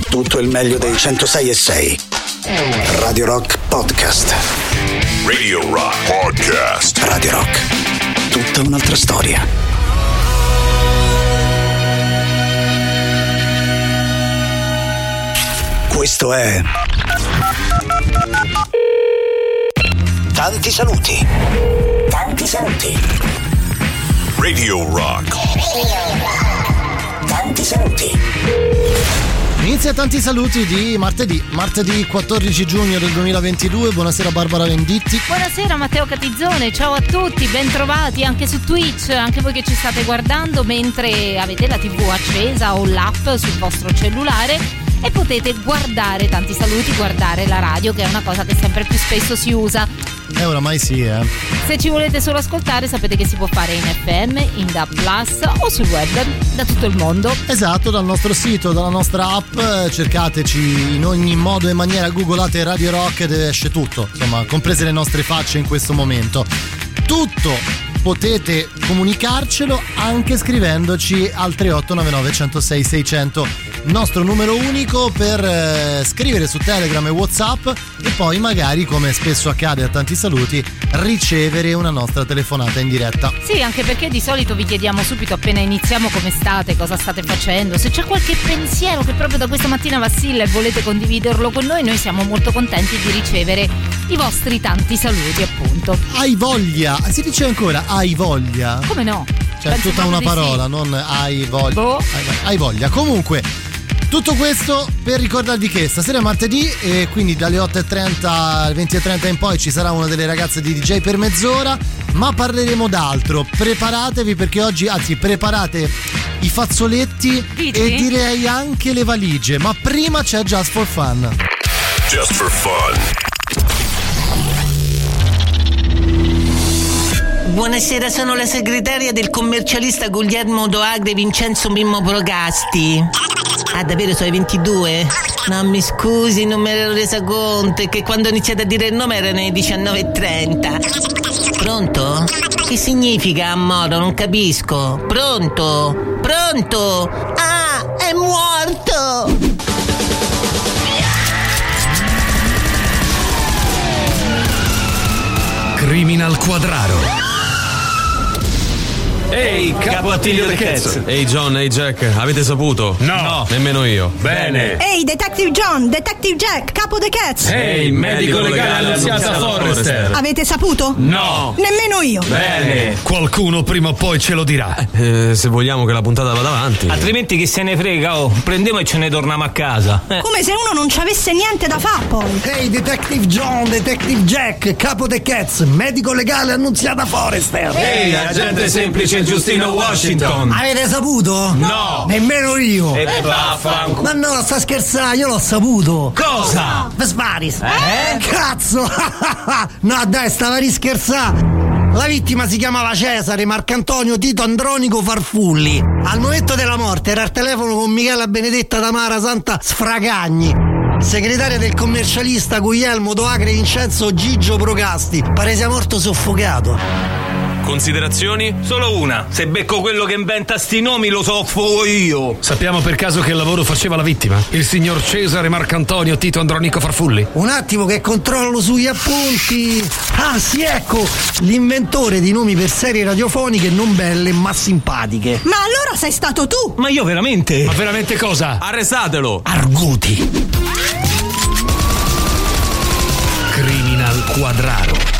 tutto il meglio dei 106.6. Radio Rock Podcast. Radio Rock Podcast. Radio Rock. Tutta un'altra storia. Questo è Tanti saluti. Tanti saluti. Radio Rock. Tanti saluti. Inizia Tanti saluti di martedì 14 giugno del 2022. Buonasera Barbara Venditti. Buonasera Matteo Catizzone, ciao a tutti, bentrovati anche su Twitch, anche voi che ci state guardando mentre avete la TV accesa o l'app sul vostro cellulare e potete guardare Tanti saluti, guardare la radio, che è una cosa che sempre più spesso si usa. Oramai sì, Se ci volete solo ascoltare sapete che si può fare in FM, in DAB+, o sul web da tutto il mondo. Esatto, dal nostro sito, dalla nostra app, cercateci in ogni modo e maniera, googolate Radio Rock ed esce tutto, insomma, comprese le nostre facce in questo momento. Tutto potete comunicarcelo anche scrivendoci al 3899 106 600, nostro numero unico per scrivere su Telegram e WhatsApp e poi magari, come spesso accade a Tanti saluti, ricevere una nostra telefonata in diretta. Sì, anche perché di solito vi chiediamo subito appena iniziamo come state, cosa state facendo, se c'è qualche pensiero che proprio da questa mattina vacilla e volete condividerlo con noi siamo molto contenti di ricevere i vostri tanti saluti, appunto. Hai voglia, si dice ancora hai voglia? Come no? Cioè è tutta una parola, sì. Non hai voglia. Hai voglia. Comunque, tutto questo per ricordarvi che stasera è martedì e quindi dalle 8.30 alle 20.30 in poi ci sarà una delle ragazze di DJ per mezz'ora, ma parleremo d'altro. Preparatevi perché oggi, anzi preparate i fazzoletti. Dici? E direi anche le valigie, ma prima c'è Just for Fun. Just for fun. Buonasera, sono la segretaria del commercialista Guglielmo Doagre Vincenzo Mimmo Progasti. Ah, davvero sono le 22? No, mi scusi, non me ne ero resa conto, è che quando ho iniziato a dire il nome erano le 19.30. Pronto? Che significa ammodo? Non capisco. Pronto? Pronto? Ah, è morto! Criminal Quadraro. Ehi, capo Attilio The Cats. Ehi John, ehi Jack, avete saputo? No. Nemmeno io. Bene. Ehi, Detective John, Detective Jack, capo The Cats. Ehi, medico legale Annunziata Forrester. Avete saputo? No. Nemmeno io. Bene. Qualcuno prima o poi ce lo dirà. Se vogliamo che la puntata vada avanti. Altrimenti che se ne frega, prendiamo e ce ne torniamo a casa. Come se uno non ci avesse niente da fare poi. Ehi, Detective John, Detective Jack, capo The Cats, medico legale Annunziata Forrester. Ehi, agente semplice Giustino Washington. Avete saputo? No. Nemmeno io. E vaffanculo. Ma no, sta scherzando, io l'ho saputo. Cosa? Vesparis. Cazzo. No dai, stava rischerzando. La vittima si chiamava Cesare Marcantonio Tito Andronico Farfulli. Al momento della morte era al telefono con Michela Benedetta Tamara Santa Sfragagni, segretaria del commercialista Guglielmo Doagre Vincenzo Gigio Progasti. Pare sia morto soffocato. Considerazioni? Solo una. Se becco quello che inventa sti nomi lo soffo io. Sappiamo per caso che lavoro faceva la vittima? Il signor Cesare Marcantonio Tito Andronico Farfulli? Un attimo che controllo sugli appunti. Ah sì, ecco, l'inventore di nomi per serie radiofoniche non belle ma simpatiche. Ma allora sei stato tu? Ma io veramente? Ma veramente cosa? Arrestatelo! Arguti. Criminal Quadraro.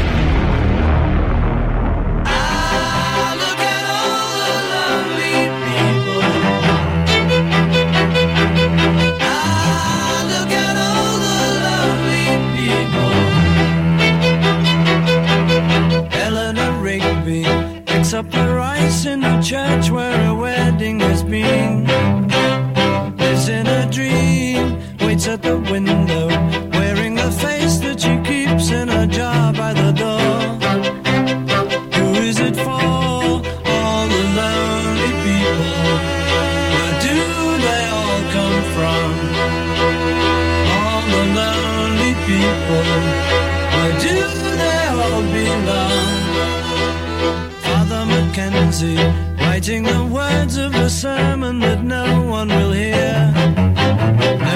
Up the rice in the church where a wedding has been. Lives in a dream, waits at the window, wearing the face that she keeps in a jar by the door. Who is it for? All the lonely people. Where do they all come from? All the lonely people. Where do they all belong? Mackenzie, writing the words of a sermon that no one will hear.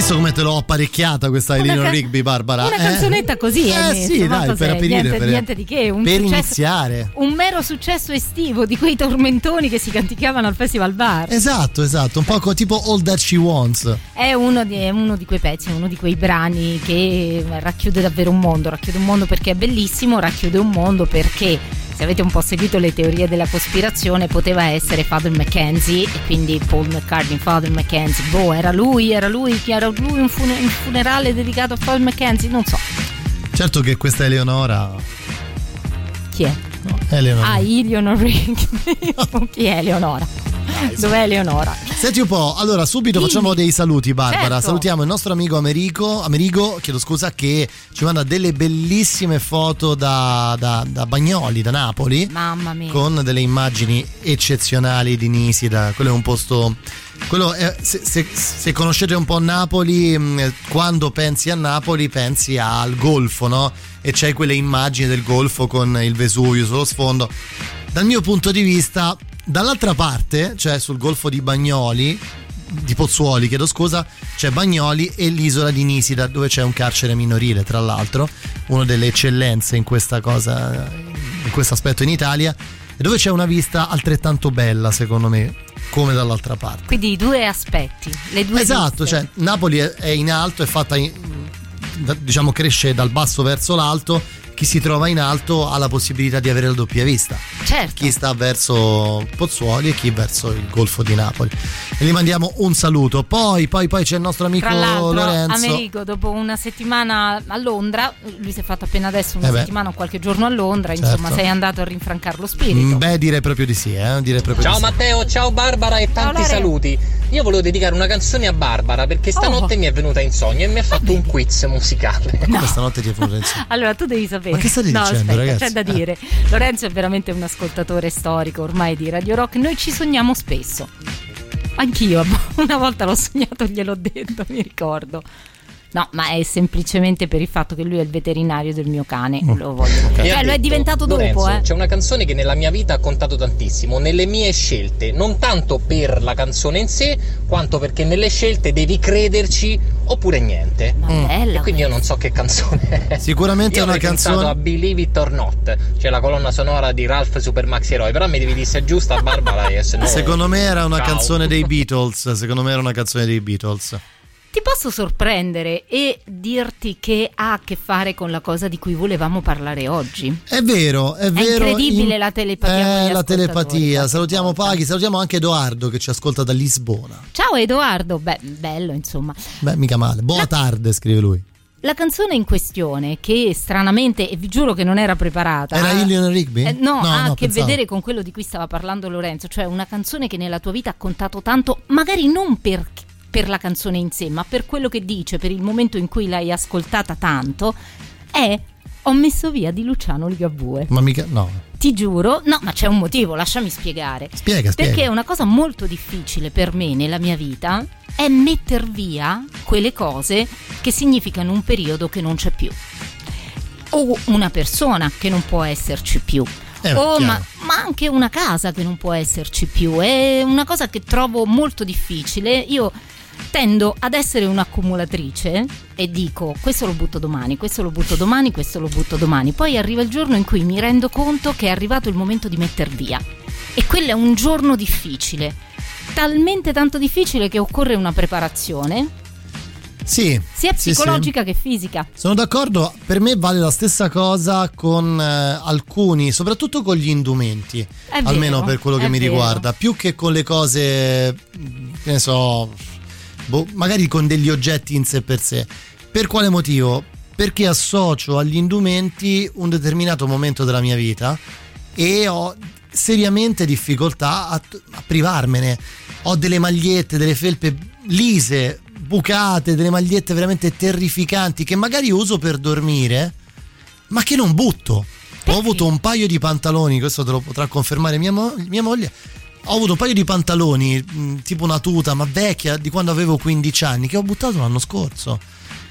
Visto come te l'ho apparecchiata questa Eleanor Rigby, Barbara? Una canzonetta così, sì, dai, per aprire, niente di che, per iniziare. Un mero successo estivo di quei tormentoni che si canticavano al Festival Bar. Esatto, un po' tipo All That She Wants. È uno di quei pezzi, uno di quei brani che racchiude davvero un mondo perché è bellissimo, racchiude un mondo perché, se avete un po' seguito le teorie della cospirazione, poteva essere Father Mackenzie, e quindi Paul McCartney, Father Mackenzie, era lui un funerale dedicato a Father Mackenzie, non so. Certo che questa Eleonora. Chi è? No, Eleonora. Eleanor Rigby. Chi è Eleonora? Dov'è Eleonora? Senti un po', allora subito facciamo dei saluti, Barbara. Certo. Salutiamo il nostro amico Amerigo, che ci manda delle bellissime foto da Bagnoli, da Napoli. Mamma mia. Con delle immagini eccezionali di Nisida. Quello è un posto. Se conoscete un po' Napoli, quando pensi a Napoli pensi al golfo, no? E c'hai quelle immagini del golfo con il Vesuvio sullo sfondo. Dal mio punto di vista, dall'altra parte, cioè sul golfo di Pozzuoli, c'è Bagnoli e l'isola di Nisida, dove c'è un carcere minorile, tra l'altro, una delle eccellenze in questa cosa, in questo aspetto in Italia, e dove c'è una vista altrettanto bella, secondo me, come dall'altra parte. Quindi i due aspetti, le due esatto, viste. Cioè Napoli è in alto, è fatta diciamo cresce dal basso verso l'alto. Chi si trova in alto ha la possibilità di avere la doppia vista. Certo. Chi sta verso Pozzuoli e chi verso il Golfo di Napoli. E gli mandiamo un saluto. Poi c'è il nostro amico Tra l'altro, Lorenzo. Amerigo, dopo una settimana a Londra, lui si è fatto appena adesso una settimana o qualche giorno a Londra, certo. Insomma, sei andato a rinfrancare lo spirito. Direi proprio di sì, direi proprio ciao di Matteo, ciao Barbara e tanti saluti. Io volevo dedicare una canzone a Barbara perché stanotte mi è venuta in sogno e mi ha fatto un quiz musicale. Come stanotte ti è venuta in sogno? Allora tu devi sapere. Ma che state dicendo, aspetta, ragazzi? c'è da dire. Lorenzo è veramente un ascoltatore storico ormai di Radio Rock. Noi ci sogniamo spesso. Anch'io una volta l'ho sognato, gliel'ho detto, mi ricordo. No, ma è semplicemente per il fatto che lui è il veterinario del mio cane. Lo voglio. Cioè, lo è diventato Lorenzo, dopo. C'è una canzone che nella mia vita ha contato tantissimo, nelle mie scelte, non tanto per la canzone in sé, quanto perché nelle scelte devi crederci oppure niente. Ma bella. E quindi io non so che canzone è. Sicuramente è una canzone. A Believe It or Not, cioè la colonna sonora di Ralph Super Maxi Eroe, però mi devi dire se è giusta, Barbara, e se no. Secondo me era una canzone dei Beatles. Ti posso sorprendere e dirti che ha a che fare con la cosa di cui volevamo parlare oggi. È vero. È incredibile la telepatia. La telepatia. Salutiamo Paghi, salutiamo anche Edoardo che ci ascolta da Lisbona. Ciao Edoardo, bello insomma. Mica male. Boa tarde, scrive lui. La canzone in questione, che stranamente, e vi giuro che non era preparata, era Eleanor Rigby? No, ha a che pensavo. vedere con quello di cui stava parlando Lorenzo, cioè una canzone che nella tua vita ha contato tanto, magari non per la canzone in sé, ma per quello che dice, per il momento in cui l'hai ascoltata tanto, è Ho messo via di Luciano Ligabue. Ma mica, no. Ti giuro, no, ma c'è un motivo, lasciami spiegare. Spiega. Perché una cosa molto difficile per me nella mia vita è metter via quelle cose che significano un periodo che non c'è più. O una persona che non può esserci più. Ma anche una casa che non può esserci più. È una cosa che trovo molto difficile. Io tendo ad essere un'accumulatrice e dico questo lo butto domani, questo lo butto domani, questo lo butto domani. Poi arriva il giorno in cui mi rendo conto che è arrivato il momento di metter via. E quello è un giorno difficile. Talmente tanto difficile che occorre una preparazione. Sì, sia psicologica che fisica. Sono d'accordo, per me vale la stessa cosa con alcuni, soprattutto con gli indumenti, almeno per quello che mi riguarda, più che con le cose, che ne so, magari con degli oggetti in sé per sé. Per quale motivo? Perché associo agli indumenti un determinato momento della mia vita e ho seriamente difficoltà a privarmene. Ho delle magliette, delle felpe lise, bucate, delle magliette veramente terrificanti che magari uso per dormire, ma che non butto. Ho avuto un paio di pantaloni, questo te lo potrà confermare mia moglie. Ho avuto un paio di pantaloni tipo una tuta ma vecchia di quando avevo 15 anni che ho buttato l'anno scorso,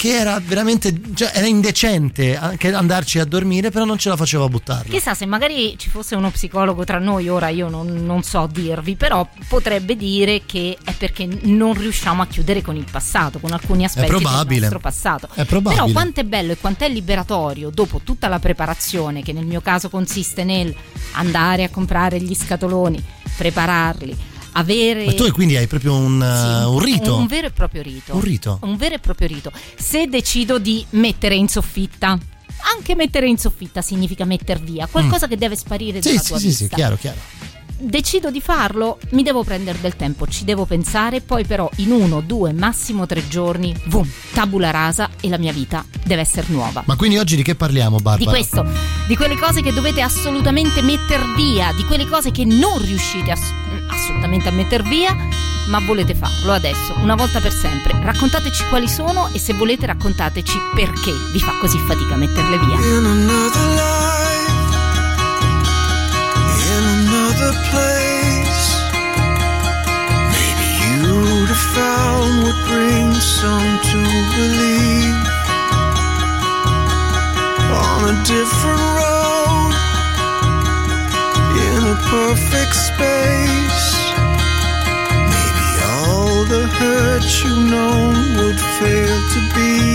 perché era veramente, cioè era indecente anche andarci a dormire, però non ce la faceva a buttarla. Chissà se magari ci fosse uno psicologo tra noi, ora io non so dirvi, però potrebbe dire che è perché non riusciamo a chiudere con il passato, con alcuni aspetti del nostro passato. È probabile. Però quanto è bello e quanto è liberatorio dopo tutta la preparazione, che nel mio caso consiste nel andare a comprare gli scatoloni, prepararli, avere... Ma tu quindi hai proprio un rito? Un vero e proprio rito. Un vero e proprio rito. Se decido di mettere in soffitta, anche mettere in soffitta significa metter via qualcosa che deve sparire dalla tua vista. Sì, chiaro. Decido di farlo, mi devo prendere del tempo, ci devo pensare, poi però in 1, 2, massimo 3 giorni, boom, tabula rasa e la mia vita deve essere nuova. Ma quindi oggi di che parliamo, Barbara? Di questo, di quelle cose che dovete assolutamente metter via, di quelle cose che non riuscite assolutamente a metter via, ma volete farlo adesso, una volta per sempre. Raccontateci quali sono e se volete raccontateci perché vi fa così fatica a metterle via. Another place, maybe you'd have found what brings some to believe. On a different road, in a perfect space, maybe all the hurt you know would fail to be.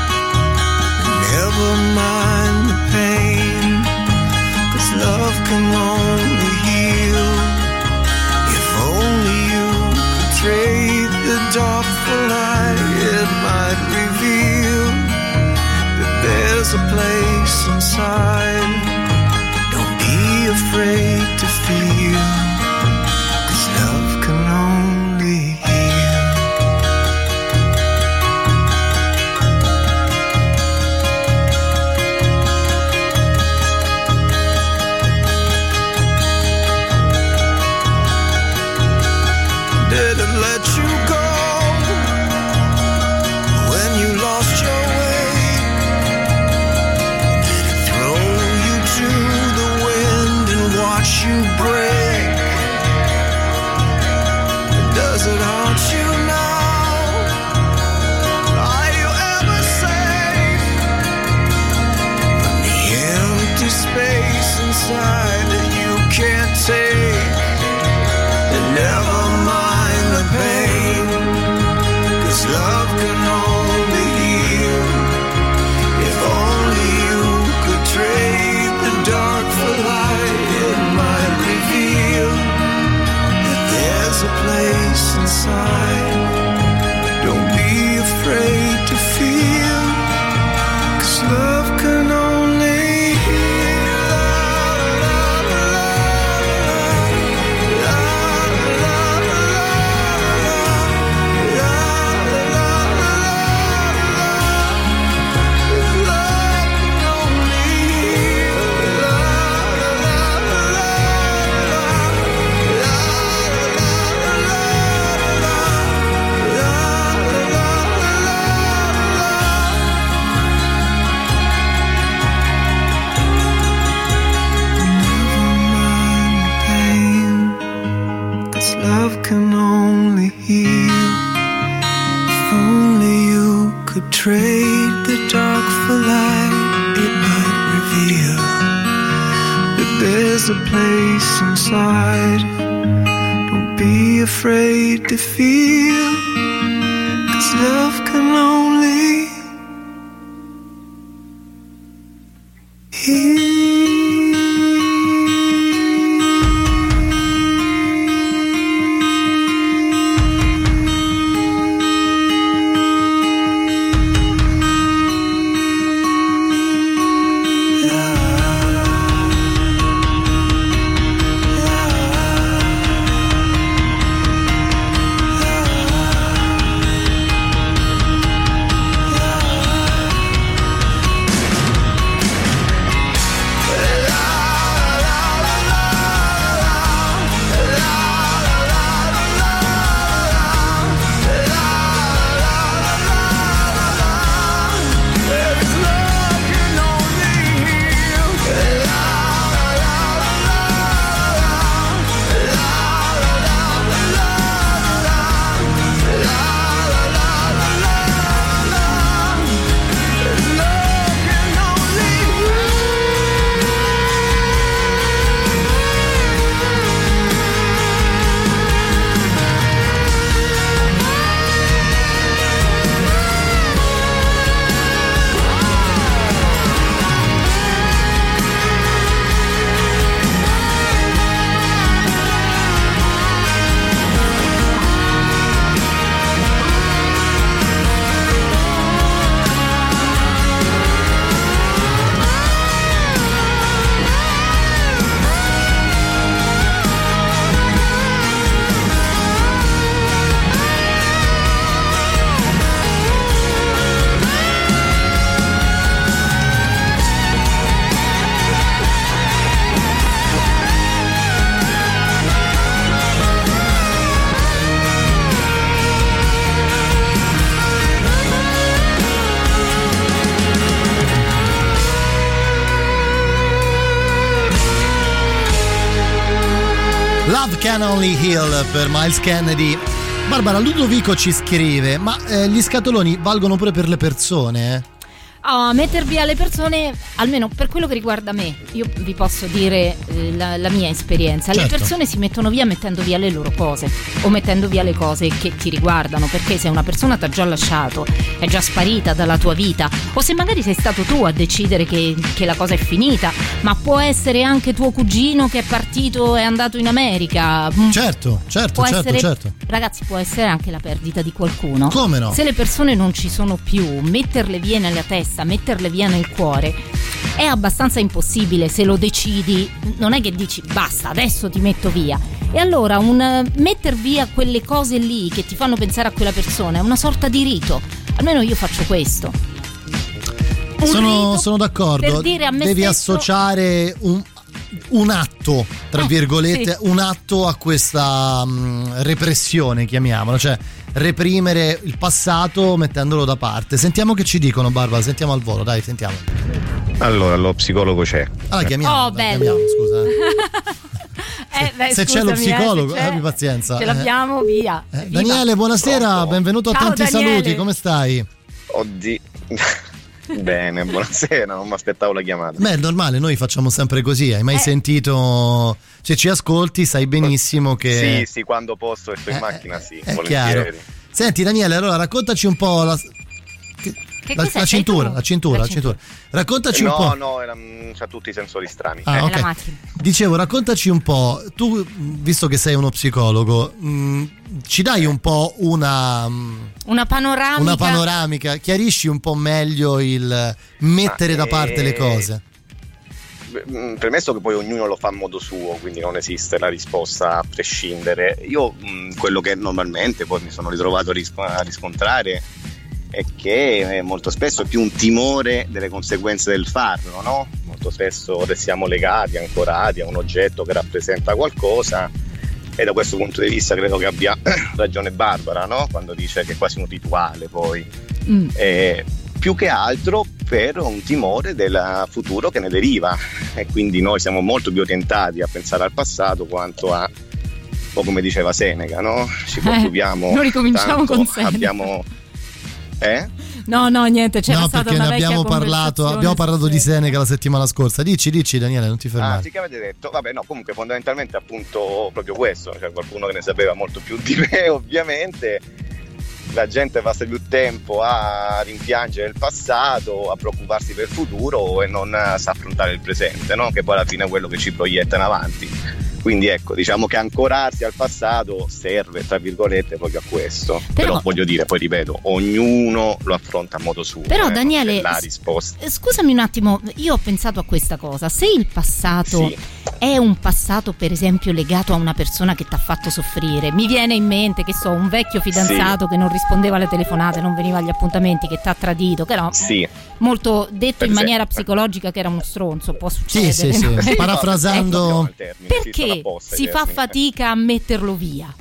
Never mind the pain, 'cause love can only heal. If only you could trade the dark for light, it might reveal that there's a place inside. Don't be afraid to feel, 'cause love can only heal. Did it let you go when you lost your way? Did it throw you to the wind and watch you break? Does it haunt you now? Are you ever safe from the empty space inside that you can't take? And never mind the pain, 'cause love can only heal. If only you could trade the dark for light, it might reveal that there's a place inside. Don't be afraid to feel, 'cause love can only heal. Love can only heal. If only you could trade the dark for light, it might reveal that there's a place inside. Don't be afraid to feel, 'cause love can only heal. Love Can Only Heal per Miles Kennedy. Barbara, Ludovico ci scrive: ma gli scatoloni valgono pure per le persone? Metter via le persone, almeno per quello che riguarda me, io vi posso dire la mia esperienza. Certo. Le persone si mettono via mettendo via le loro cose o mettendo via le cose che ti riguardano, perché se una persona ti ha già lasciato, è già sparita dalla tua vita, o se magari sei stato tu a decidere che la cosa è finita, ma può essere anche tuo cugino che è partito e è andato in America. Certo. Ragazzi, può essere anche la perdita di qualcuno. Come no? Se le persone non ci sono più, metterle via nella testa, metterle via nel cuore è abbastanza impossibile. Se lo decidi, non è che dici basta, adesso ti metto via. E allora metter via quelle cose lì che ti fanno pensare a quella persona è una sorta di rito. Almeno io faccio questo. Sono d'accordo. Per dire a me devi stesso, associare un atto, tra virgolette, sì. un atto a questa repressione, chiamiamola, cioè reprimere il passato mettendolo da parte. Sentiamo che ci dicono, Barbara, sentiamo al volo, dai, sentiamo. Allora, lo psicologo c'è. Chiamiamo, bello. Scusa. Se scusami, c'è lo psicologo, se c'è, abbi pazienza. Ce l'abbiamo, via. Daniele, buonasera, benvenuto a Ciao, Tanti Daniele. Saluti, come stai? Oddio. Bene, buonasera, non mi aspettavo la chiamata. Beh, è normale, noi facciamo sempre così. Hai mai sentito? Se ci ascolti sai benissimo che Sì, quando posso e sto in macchina, sì, è volentieri. chiaro. Senti Daniele, allora raccontaci un po' la cintura. Raccontaci un po'. No, c'ha tutti i sensori strani. Ah, ok. Dicevo, raccontaci un po', tu, visto che sei uno psicologo, ci dai un po' una panoramica, chiarisci un po' meglio il mettere da parte le cose. Premesso che poi ognuno lo fa a modo suo, quindi non esiste la risposta a prescindere. Io quello che normalmente poi mi sono ritrovato a riscontrare è che molto spesso è più un timore delle conseguenze del farlo, no? Molto spesso restiamo legati, ancorati a un oggetto che rappresenta qualcosa, e da questo punto di vista credo che abbia ragione Barbara, no? Quando dice che è quasi un rituale poi. Più che altro per un timore del futuro che ne deriva, e quindi noi siamo molto più tentati a pensare al passato quanto a, o come diceva Seneca, no? Ci preoccupiamo, non ricominciamo con Seneca. Abbiamo No, niente, c'era stata perché una ne abbiamo parlato di Seneca la settimana scorsa. Dici Daniele, non ti fermare. Sì, che avete detto? Vabbè, no, comunque fondamentalmente appunto proprio questo, cioè qualcuno che ne sapeva molto più di me, ovviamente. La gente passa più tempo a rimpiangere il passato, a preoccuparsi per il futuro e non sa affrontare il presente, no? Che poi alla fine è quello che ci proietta in avanti. Quindi ecco, diciamo che ancorarsi al passato serve, tra virgolette, proprio a questo. Però voglio dire, poi ripeto, ognuno lo affronta a modo suo. Però Daniele, la risposta. Scusami un attimo, io ho pensato a questa cosa. Se il passato è un passato, per esempio, legato a una persona che ti ha fatto soffrire, mi viene in mente, che so, un vecchio fidanzato che non rispondeva alle telefonate, non veniva agli appuntamenti, che ti ha tradito, che era molto detto in maniera psicologica che era uno stronzo, può succedere. Sì. Parafrasando, perché si fa fatica a metterlo via?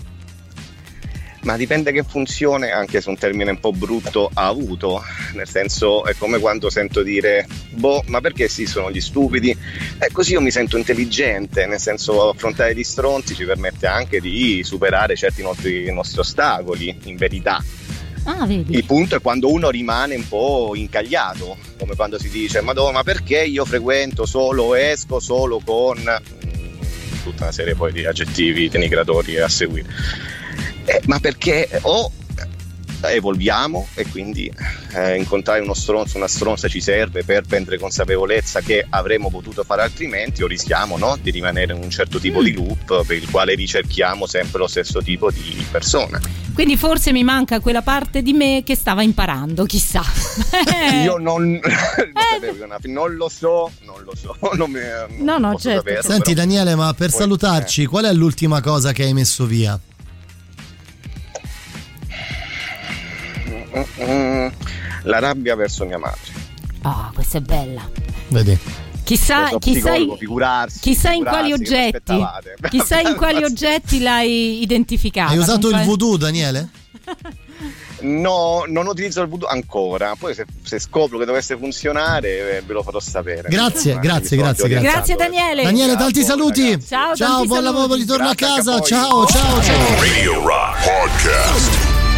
Ma dipende che funzione, anche se un termine un po' brutto, ha avuto. Nel senso, è come quando sento dire ma perché sì, sono gli stupidi? Così io mi sento intelligente, nel senso, affrontare gli stronzi ci permette anche di superare certi nostri ostacoli, in verità. Vedi. Il punto è quando uno rimane un po' incagliato, come quando si dice ma perché io frequento solo, esco solo con tutta una serie poi di aggettivi denigratori a seguire, ma perché evolviamo e quindi incontrare uno stronzo, una stronza ci serve per prendere consapevolezza che avremmo potuto fare altrimenti, o rischiamo, no, di rimanere in un certo tipo di loop per il quale ricerchiamo sempre lo stesso tipo di persona. Quindi forse mi manca quella parte di me che stava imparando, chissà. Io non lo so, non posso saperlo. Senti però. Daniele, ma per salutarci, qual è l'ultima cosa che hai messo via? La rabbia verso mia madre. Questa è bella. Vedi. Chissà in quali oggetti l'hai identificato. Hai usato il voodoo, Daniele? No, non utilizzo il voodoo ancora. Poi se scopro che dovesse funzionare ve lo farò sapere. Grazie Daniele. Daniele, tanti saluti. Ciao, buon lavoro, ritorno a Grazie casa. anche Ciao. Radio Rock Podcast.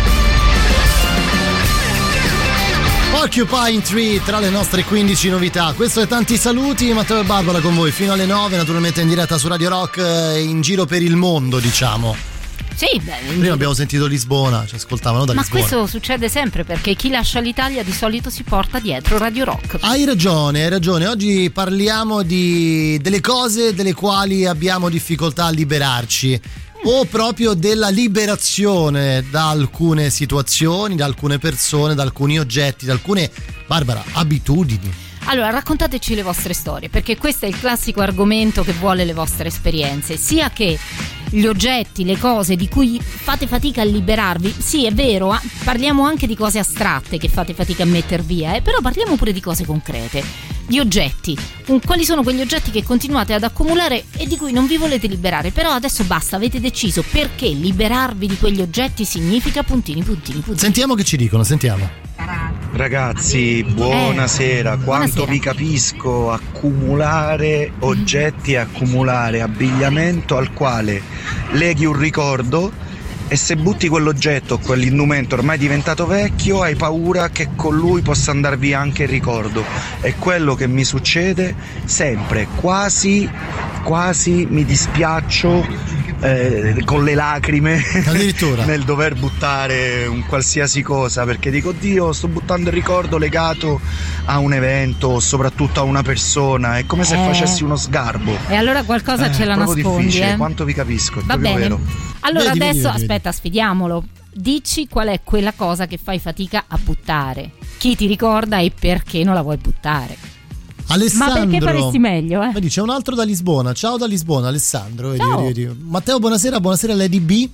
Porcupine Tree tra le nostre 15 novità. Questo è Tanti Saluti, Matteo e Barbara con voi fino alle 9, naturalmente in diretta su Radio Rock, in giro per il mondo, diciamo. Sì, prima abbiamo sentito Lisbona, ci ascoltavano da Lisbona. Ma questo succede sempre perché chi lascia l'Italia di solito si porta dietro Radio Rock. Hai ragione. Oggi parliamo delle cose delle quali abbiamo difficoltà a liberarci, o proprio della liberazione da alcune situazioni, da alcune persone, da alcuni oggetti, da alcune, Barbara, abitudini. Allora, raccontateci le vostre storie, perché questo è il classico argomento che vuole le vostre esperienze, sia che gli oggetti, le cose di cui fate fatica a liberarvi. Sì, è vero, parliamo anche di cose astratte che fate fatica a metter via, però parliamo pure di cose concrete, di oggetti. Quali sono quegli oggetti che continuate ad accumulare e di cui non vi volete liberare, però adesso basta, avete deciso, perché liberarvi di quegli oggetti significa puntini. Sentiamo che ci dicono, sentiamo. Ragazzi, buonasera. Quanto vi capisco, accumulare oggetti e accumulare abbigliamento al quale leghi un ricordo, e se butti quell'oggetto o quell'indumento ormai diventato vecchio hai paura che con lui possa andar via anche il ricordo. È quello che mi succede sempre, quasi mi dispiaccio con le lacrime nel dover buttare un qualsiasi cosa, perché dico, Dio, sto buttando il ricordo legato a un evento o soprattutto a una persona, è come se facessi uno sgarbo, e allora qualcosa ce la nascondi. Difficile. Quanto vi capisco, è va proprio bene. Vero. Allora vedi, adesso vedi. Aspetta, sfidiamolo. Dici qual è quella cosa che fai fatica a buttare, chi ti ricorda e perché non la vuoi buttare. Alessandro, ma perché faresti meglio, Vedi, c'è un altro da Lisbona. Ciao da Lisbona, Alessandro. Ciao. Vedi. Matteo, buonasera Lady B.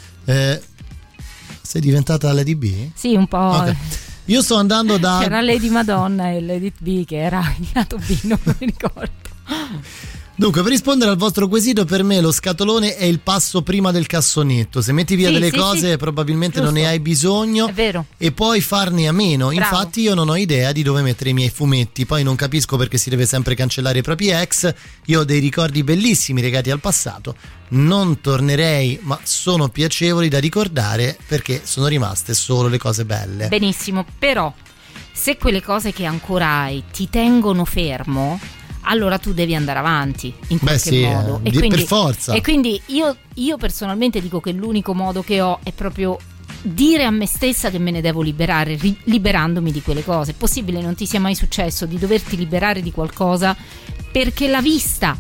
Sei diventata Lady B? Sì, un po'. Okay. Io sto andando da... C'era Lady Madonna e Lady B che era il lato B, non mi ricordo. Dunque, per rispondere al vostro quesito, per me lo scatolone è il passo prima del cassonetto. Se metti via delle cose probabilmente giusto, non ne hai bisogno, è vero, e poi farne a meno. Bravo. Infatti io non ho idea di dove mettere i miei fumetti, poi non capisco perché si deve sempre cancellare i propri ex. Io ho dei ricordi bellissimi legati al passato, non tornerei, ma sono piacevoli da ricordare perché sono rimaste solo le cose belle. Benissimo, però se quelle cose che ancora hai ti tengono fermo, allora tu devi andare avanti in qualche modo. E quindi, per forza. E quindi io personalmente dico che l'unico modo che ho è proprio dire a me stessa che me ne devo liberare, liberandomi di quelle cose. È possibile non ti sia mai successo di doverti liberare di qualcosa perché la vista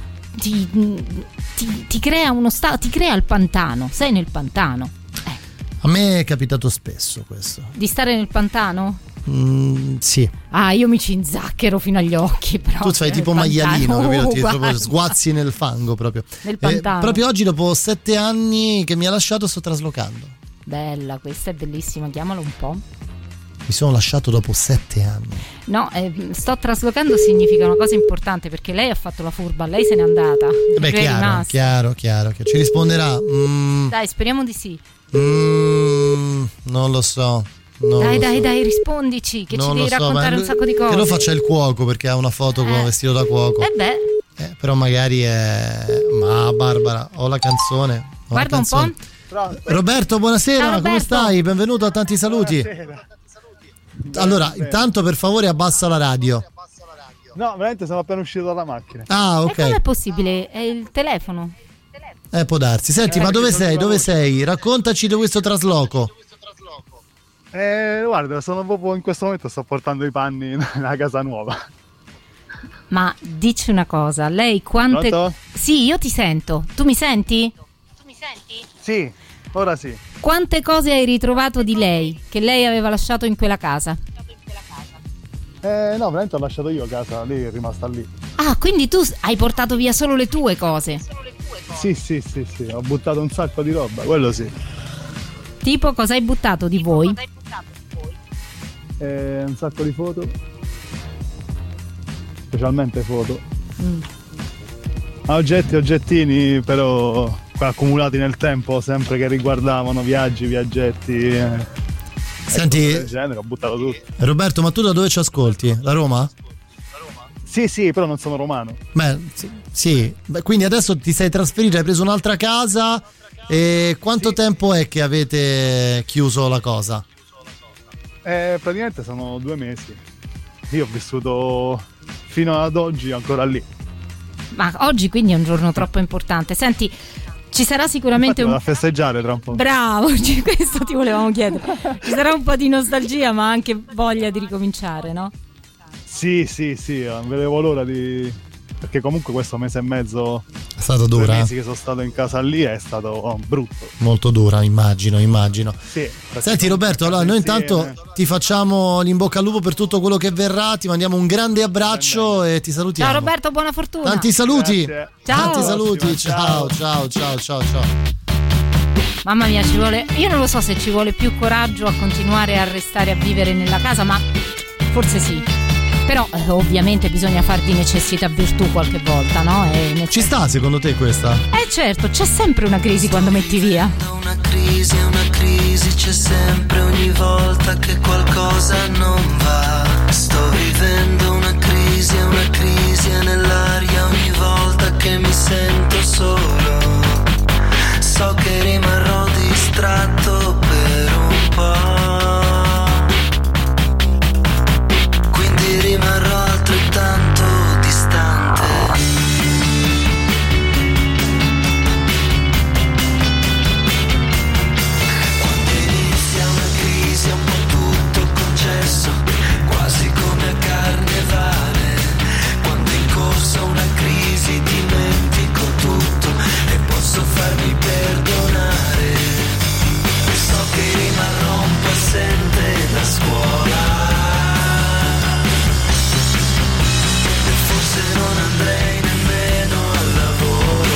ti crea uno stato, ti crea il pantano, sei nel pantano. A me è capitato spesso questo. Di stare nel pantano? Sì. Io mi ci inzacchero fino agli occhi, però. Tu fai tipo maialino, capito? Ti proprio sguazzi nel fango proprio. Nel pantano. Proprio oggi, dopo 7 anni che mi ha lasciato, sto traslocando. Bella, questa è bellissima, chiamalo un po'. Mi sono lasciato dopo 7 anni. No, sto traslocando significa una cosa importante, perché lei ha fatto la furba, lei se n'è andata. Beh, chiaro. Ci risponderà. Dai, speriamo di sì. Non lo so. Dai, rispondici, che ci devi raccontare un sacco di cose. Che lo faccia il cuoco, perché ha una foto con vestito da cuoco. Però magari è... Ma Barbara, ho la canzone. Guarda un po'. Roberto, buonasera. Ciao, Roberto. Come stai? Benvenuto a Tanti Saluti. Buonasera. Allora, intanto per favore abbassa la radio. No, veramente sono appena uscito dalla macchina. Ah, ok. E com'è possibile? È il telefono? Può darsi. Senti, ma dove sei? Dove sei? Raccontaci di questo trasloco. Guarda, sono proprio in questo momento, sto portando i panni nella casa nuova. Ma dici una cosa, lei quante... Pronto? Sì, io ti sento. Tu mi senti? Sì, ora sì. Quante cose hai ritrovato di lei, che lei aveva lasciato in quella casa? No, veramente ho lasciato io a casa, lei è rimasta lì. Ah, quindi tu hai portato via solo le tue cose? Sì, ho buttato un sacco di roba, quello sì. Tipo, cosa hai buttato di voi? Un sacco di foto, specialmente foto. Oggettini però accumulati nel tempo, sempre che riguardavano viaggi, viaggetti. Senti, del genere, ho buttato tutto. Roberto, ma tu da dove ci ascolti? Da Roma? Sì, però non sono romano. Beh, sì. Beh, quindi adesso ti sei trasferito, hai preso un'altra casa. E quanto tempo è che avete chiuso la cosa? Praticamente sono 2 mesi. Io ho vissuto fino ad oggi ancora lì. Ma oggi quindi è un giorno troppo importante. Senti, ci sarà sicuramente vado a festeggiare tra un po'. Bravo, questo ti volevamo chiedere. Ci sarà un po' di nostalgia, ma anche voglia di ricominciare, no? Sì, non vedevo l'ora di... Perché comunque questo mese e mezzo è stato dura. 2 mesi che sono stato in casa lì è stato brutto. Molto dura, immagino. Sì, senti Roberto, allora noi intanto ti facciamo l'in bocca al lupo per tutto quello che verrà, ti mandiamo un grande abbraccio e ti salutiamo. Ciao Roberto, buona fortuna. Tanti saluti. Grazie. Ciao. Tanti saluti. Ciao. Mamma mia, ci vuole, io non lo so se ci vuole più coraggio a continuare a restare a vivere nella casa, ma forse sì. Però ovviamente bisogna far di necessità virtù qualche volta, no? Ci sta secondo te questa? Certo, c'è sempre una crisi quando metti via. Una crisi, c'è sempre ogni volta che qualcosa non va. Sto vivendo una crisi è nell'aria ogni volta che mi sento solo. So che rimarrò distratto per un po', quindi rimarrò altrettanto distante. Quando inizia una crisi è un po' tutto concesso, quasi come a carnevale. Quando è in corsa una crisi dimentico tutto e posso farmi perdonare. So che rimarrò un po' assente da scuola e forse non andrei nemmeno al lavoro.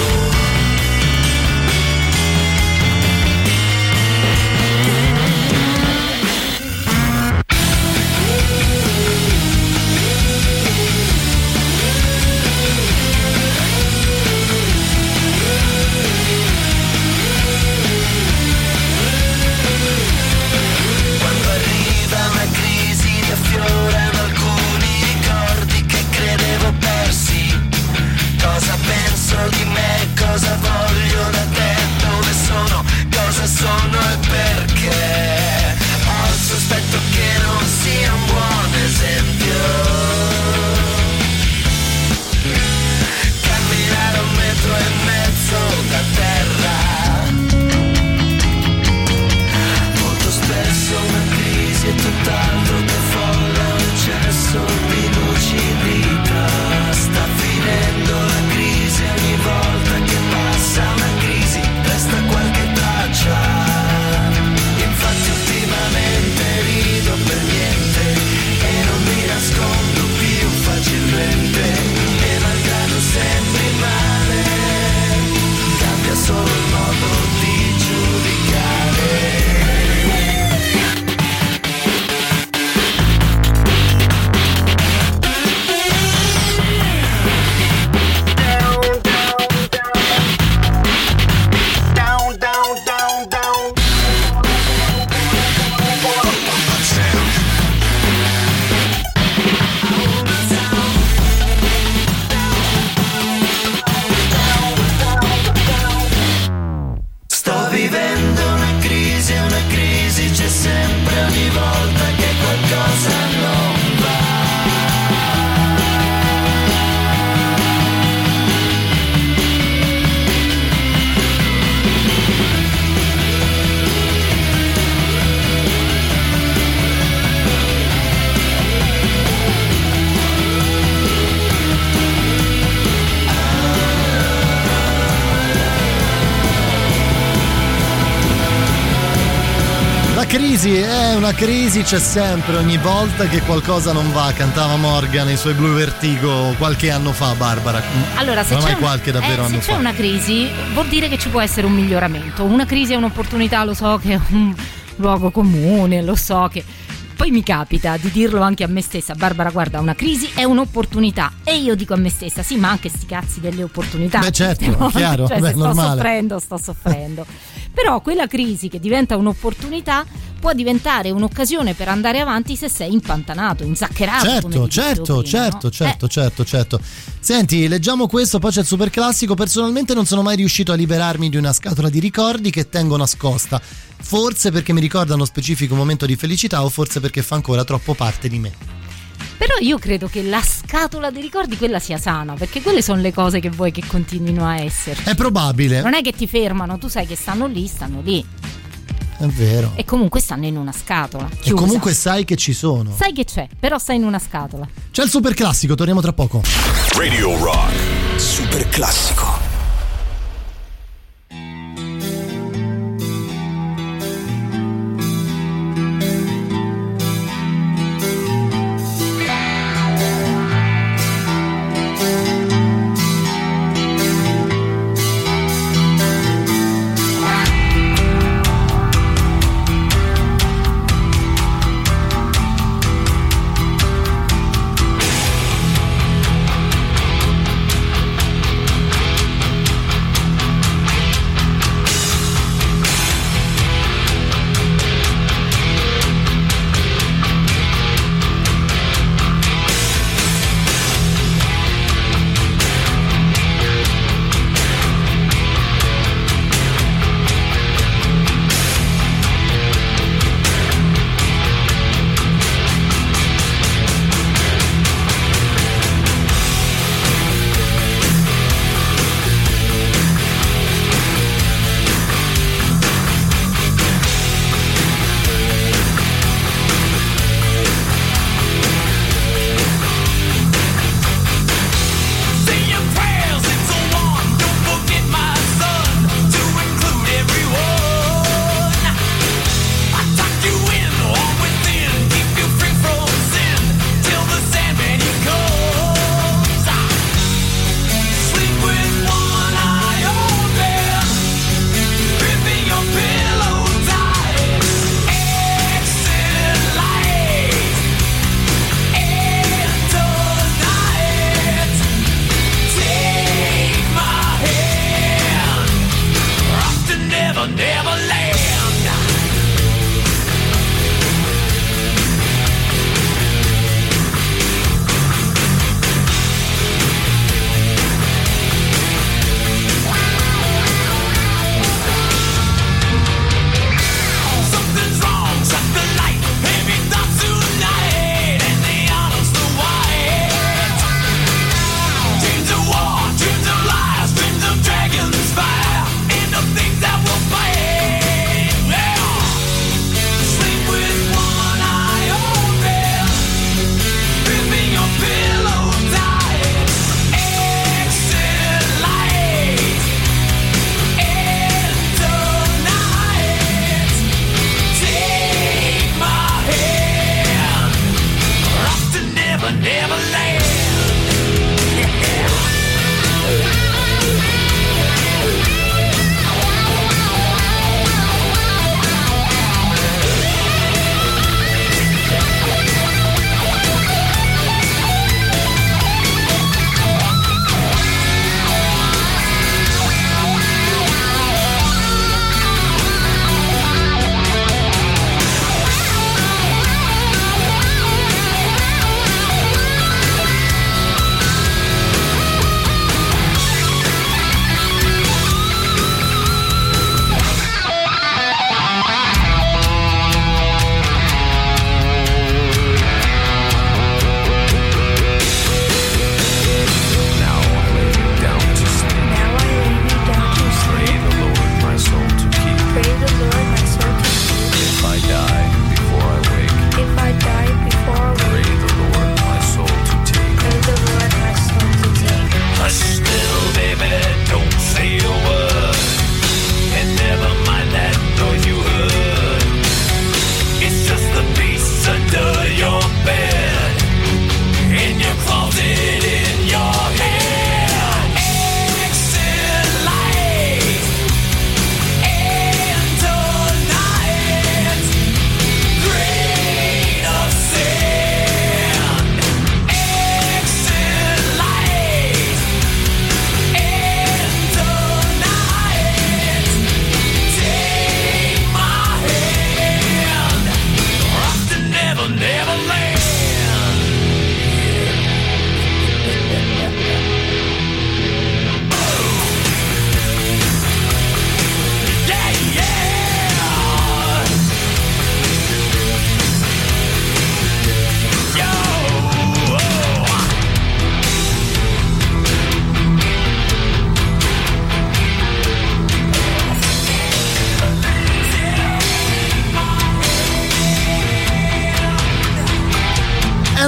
Quando arriva una crisi mi affiorano alcuni ricordi che credevo persi. Cosa penso di me, cosa voglio da te, dove sono, cosa sono e perché. Ho il sospetto che non sia un buon esempio camminare 1,5 metri da terra. Molto spesso una crisi è tutt'altro che folla, un eccesso di lucidità. Sta finendo la crisi, ogni volta che passa una crisi resta qualche traccia. Infatti ultimamente rido per niente e non mi nascondo più facilmente. E malgrado sembri male, cambia solo il modo di giudicare. Sto vivendo una crisi, c'è sempre ogni volta che qualcosa non va. La crisi è una crisi, c'è sempre ogni volta che qualcosa non va, cantava Morgan nei suoi Blue Vertigo qualche anno fa, Barbara. Allora, se ormai c'è qualche davvero anno se c'è fa. una crisi, vuol dire che ci può essere un miglioramento. Una crisi è un'opportunità, lo so che è un luogo comune, lo so che... Poi mi capita di dirlo anche a me stessa: Barbara, guarda, una crisi è un'opportunità. E io dico a me stessa: sì, ma anche sti cazzi delle opportunità. Beh, certo, chiaro, cioè, beh, se normale. sto soffrendo. Però quella crisi che diventa un'opportunità può diventare un'occasione per andare avanti se sei impantanato, inzaccherato. Certo. Senti, leggiamo questo, poi c'è il super classico. Personalmente non sono mai riuscito a liberarmi di una scatola di ricordi che tengo nascosta, forse perché mi ricorda uno specifico momento di felicità o forse perché fa ancora troppo parte di me. Però io credo che la scatola dei ricordi quella sia sana, perché quelle sono le cose che vuoi che continuino a essere. È probabile. Non è che ti fermano, tu sai che stanno lì. È vero. E comunque stanno in una scatola chiusa. E comunque sai che ci sono. Sai che c'è, però sta in una scatola. C'è il super classico, torniamo tra poco. Radio Rock. Super classico.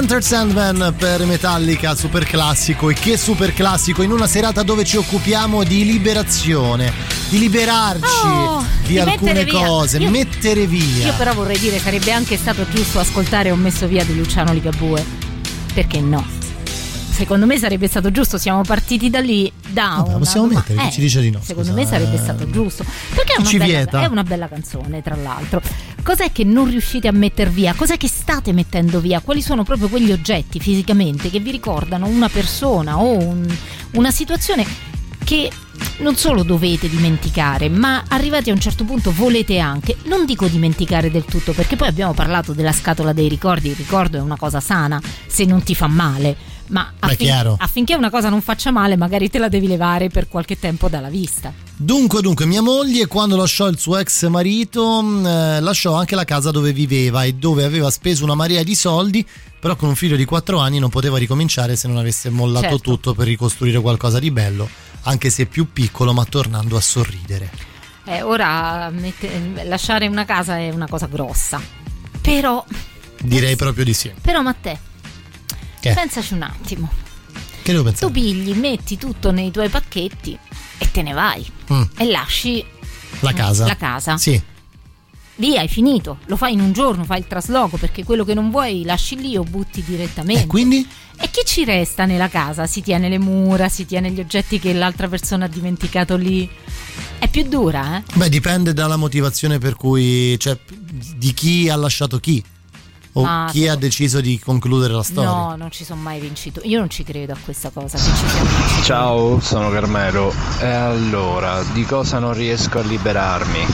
Enter Sandman per Metallica, super classico. E che super classico in una serata dove ci occupiamo di liberazione, di liberarci di alcune cose, mettere via. Io però vorrei dire, sarebbe anche stato giusto ascoltare Ho messo via di Luciano Ligabue, perché no? Secondo me sarebbe stato giusto, siamo partiti da lì. Possiamo mettere, chi ci dice di no? Secondo me sarebbe stato giusto, perché è una bella canzone, tra l'altro. Cos'è che non riuscite a metter via? Cos'è che state mettendo via? Quali sono proprio quegli oggetti fisicamente che vi ricordano una persona o una situazione che non solo dovete dimenticare, ma arrivati a un certo punto volete anche, non dico dimenticare del tutto, perché poi abbiamo parlato della scatola dei ricordi. Il ricordo è una cosa sana se non ti fa male, ma affinché una cosa non faccia male magari te la devi levare per qualche tempo dalla vista. Dunque, mia moglie quando lasciò il suo ex marito lasciò anche la casa dove viveva e dove aveva speso una marea di soldi, però con un figlio di 4 anni non poteva ricominciare se non avesse mollato tutto per ricostruire qualcosa di bello, anche se più piccolo, ma tornando a sorridere. Ora lasciare una casa è una cosa grossa, però direi proprio di sì. Però Matteo, pensaci un attimo. Che devo pensare? Tu pigli, metti tutto nei tuoi pacchetti e te ne vai e lasci la casa. Sì. Via, hai finito. Lo fai in un giorno, fai il trasloco, perché quello che non vuoi lasci lì o butti direttamente. E quindi? E che ci resta nella casa? Si tiene le mura, si tiene gli oggetti che l'altra persona ha dimenticato lì. È più dura, Beh, dipende dalla motivazione per cui, cioè, di chi ha lasciato chi. O chi ha deciso di concludere la storia. No, non ci sono mai vincito. Io non ci credo a questa cosa che ci siamo vinciti. Ciao, sono Carmelo. E allora, di cosa non riesco a liberarmi?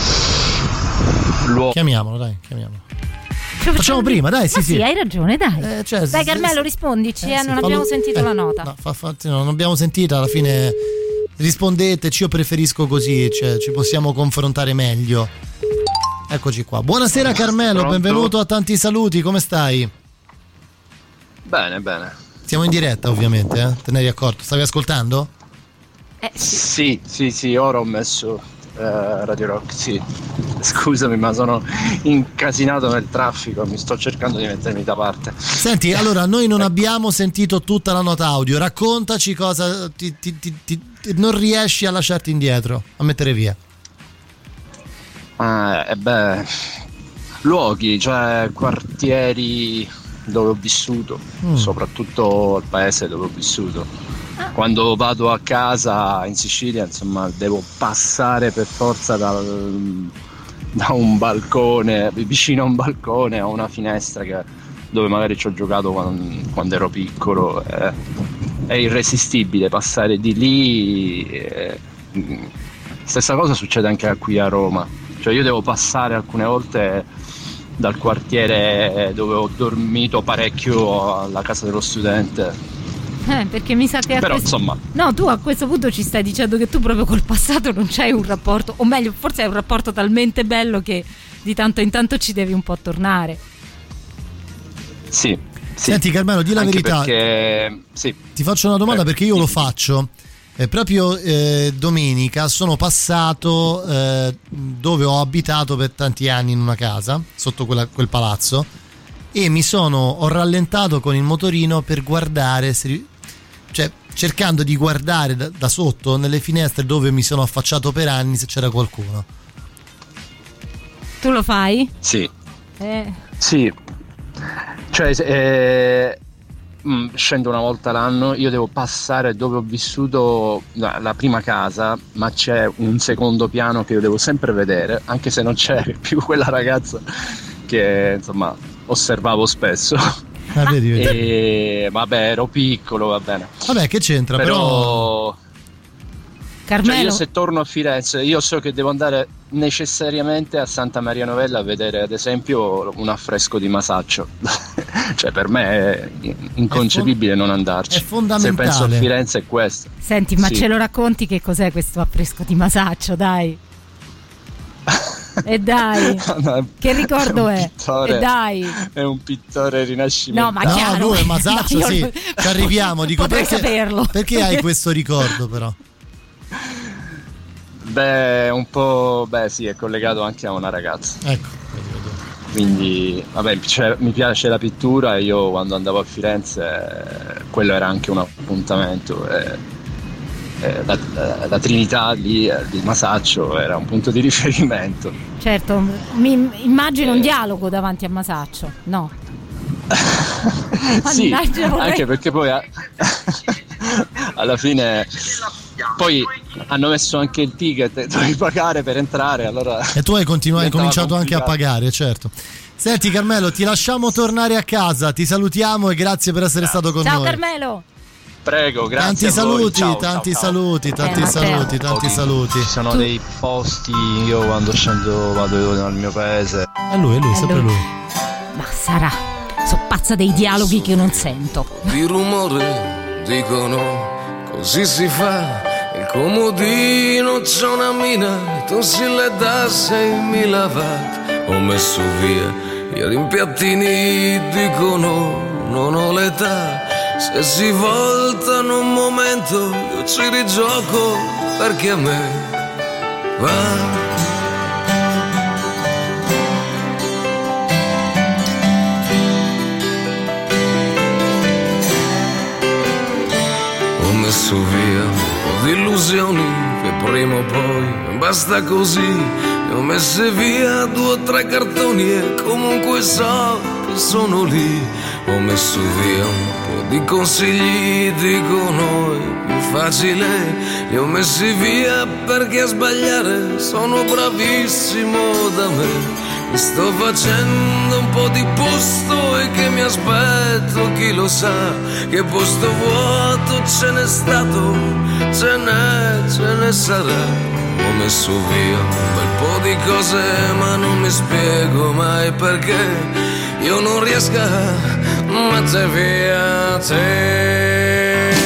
Chiamiamolo. Facciamo prima, dai, sì. Hai ragione, dai. Dai Carmelo, rispondici, non abbiamo sentito la nota. No, non abbiamo sentita, alla fine rispondeteci, io preferisco così, cioè ci possiamo confrontare meglio. Eccoci qua. Buonasera Carmelo, Pronto? benvenuto a Tanti Saluti, come stai? Bene. Siamo in diretta ovviamente, te ne eri accorto? Stavi ascoltando? Sì, ora ho messo Radio Rock, sì. Scusami, ma sono incasinato nel traffico, mi sto cercando di mettermi da parte. Senti, allora noi non abbiamo sentito tutta la nota audio, raccontaci cosa non riesci a lasciarti indietro, a mettere via. Luoghi, cioè quartieri dove ho vissuto, soprattutto al paese dove ho vissuto. Quando vado a casa in Sicilia, insomma, devo passare per forza da un balcone, vicino a un balcone, a una finestra dove magari ci ho giocato quando ero piccolo. È irresistibile passare di lì. Stessa cosa succede anche qui a Roma. Cioè io devo passare alcune volte dal quartiere dove ho dormito parecchio alla casa dello studente. Perché mi sa che insomma. No, tu a questo punto ci stai dicendo che tu proprio col passato non c'hai un rapporto, o meglio, forse hai un rapporto talmente bello che di tanto in tanto ci devi un po' tornare. Sì. Senti Carmelo, di la verità. Perché ti faccio una domanda perché io lo faccio. Proprio domenica sono passato dove ho abitato per tanti anni in una casa sotto quel palazzo e ho rallentato con il motorino per guardare, cioè cercando di guardare da sotto nelle finestre dove mi sono affacciato per anni se c'era qualcuno. Tu lo fai? Sì. Sì. Cioè scendo una volta l'anno, io devo passare dove ho vissuto la prima casa, ma c'è un secondo piano che io devo sempre vedere, anche se non c'è più quella ragazza che insomma osservavo spesso. Vedi. E vabbè, ero piccolo, va bene. Vabbè, che c'entra, però Carmelo, cioè io se torno a Firenze io so che devo andare necessariamente a Santa Maria Novella a vedere ad esempio un affresco di Masaccio. Cioè per me è inconcepibile non andarci. È fondamentale. Se penso a Firenze è questo. Senti, ma ce lo racconti che cos'è questo affresco di Masaccio, dai? E dai, che ricordo è? Pittore, e dai, è un pittore rinascimentale. No, ma chiaro. Lui è Masaccio, no, sì. Ci arriviamo, dico potrei saperlo. Perché hai questo ricordo però? Beh, un po', sì, è collegato anche a una ragazza. Ecco. quindi vabbè, mi piace la pittura e io quando andavo a Firenze quello era anche un appuntamento. La Trinità lì di Masaccio era un punto di riferimento. Certo, mi immagino un dialogo davanti a Masaccio, no? Sì, anche perché poi alla fine poi hanno messo anche il ticket, dovevi pagare per entrare, allora. E tu hai cominciato anche a pagare, certo. Senti Carmelo, ti lasciamo tornare a casa, ti salutiamo e grazie per essere stato con noi. Ciao Carmelo. Prego, grazie. Tanti saluti, tanti saluti. Ci sono dei posti, io quando scendo vado nel mio paese. È lui, sempre lui. Ma sarà, sono pazza dei dialoghi che io non sento. Di rumore dicono, così si fa. Il comodino c'è una mina, tu si le da 6.000 watt. Ho messo via i rimpiattini, dicono, non ho l'età. Se si voltano un momento io ci rigioco perché a me va. Ho messo via un po' di illusioni che prima o poi basta così. Ne ho messe via 2 o 3 cartoni e comunque so che sono lì. Ho messo via un po' di consigli, dicono è più facile. Li ho messi via perché a sbagliare sono bravissimo da me. Mi sto facendo un po' di posto e che mi aspetto, chi lo sa, che posto vuoto ce n'è stato, ce ne sarà. Ho messo via un bel po' di cose ma non mi spiego mai perché io non riesco a mettere via te.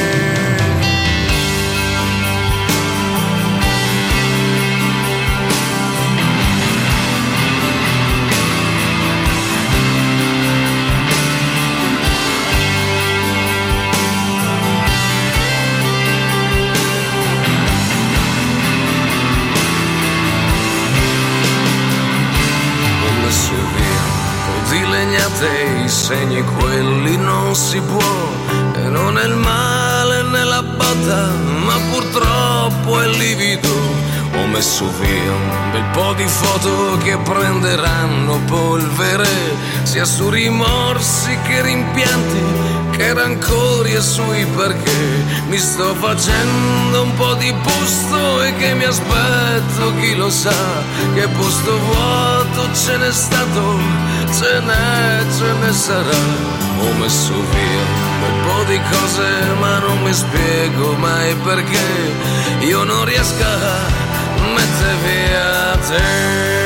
I segni quelli non si può e non è il male nella botta ma purtroppo è livido. Ho messo via un bel po' di foto che prenderanno polvere sia su rimorsi che rimpianti che rancori e sui perché. Mi sto facendo un po' di posto e che mi aspetto, chi lo sa, che posto vuoto ce n'è stato, ce ne sarà. Ho messo via un bel po' di cose ma non mi spiego mai perché io non riesco a mettere via te.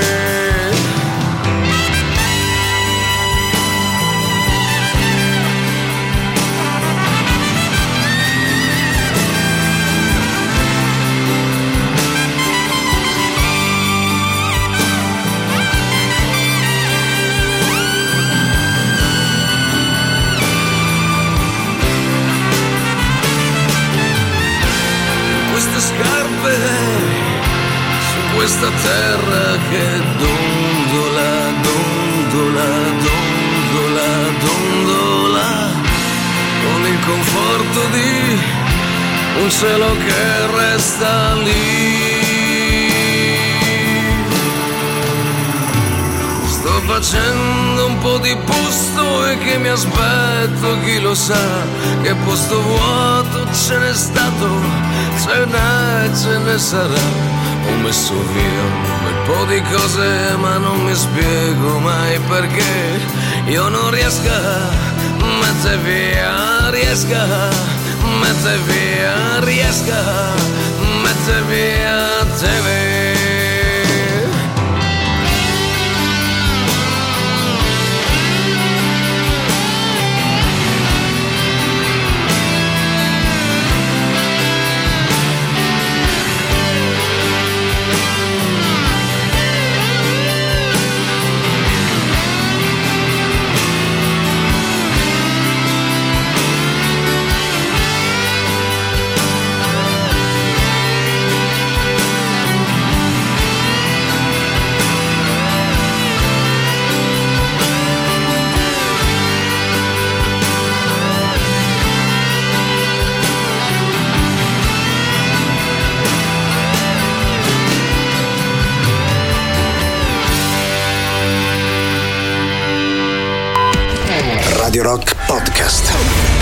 Scarpe su questa terra che dondola, dondola, dondola, dondola, con il conforto di un cielo che resta lì. Sto facendo un po' di posto e che mi aspetto, chi lo sa, che posto vuoto ce n'è stato, ce ne sarà. Ho messo via un bel po' di cose ma non mi spiego mai perché io non riesco a mettere via, riesco a mettere via, riesco a mettere via te. Radio Rock Podcast.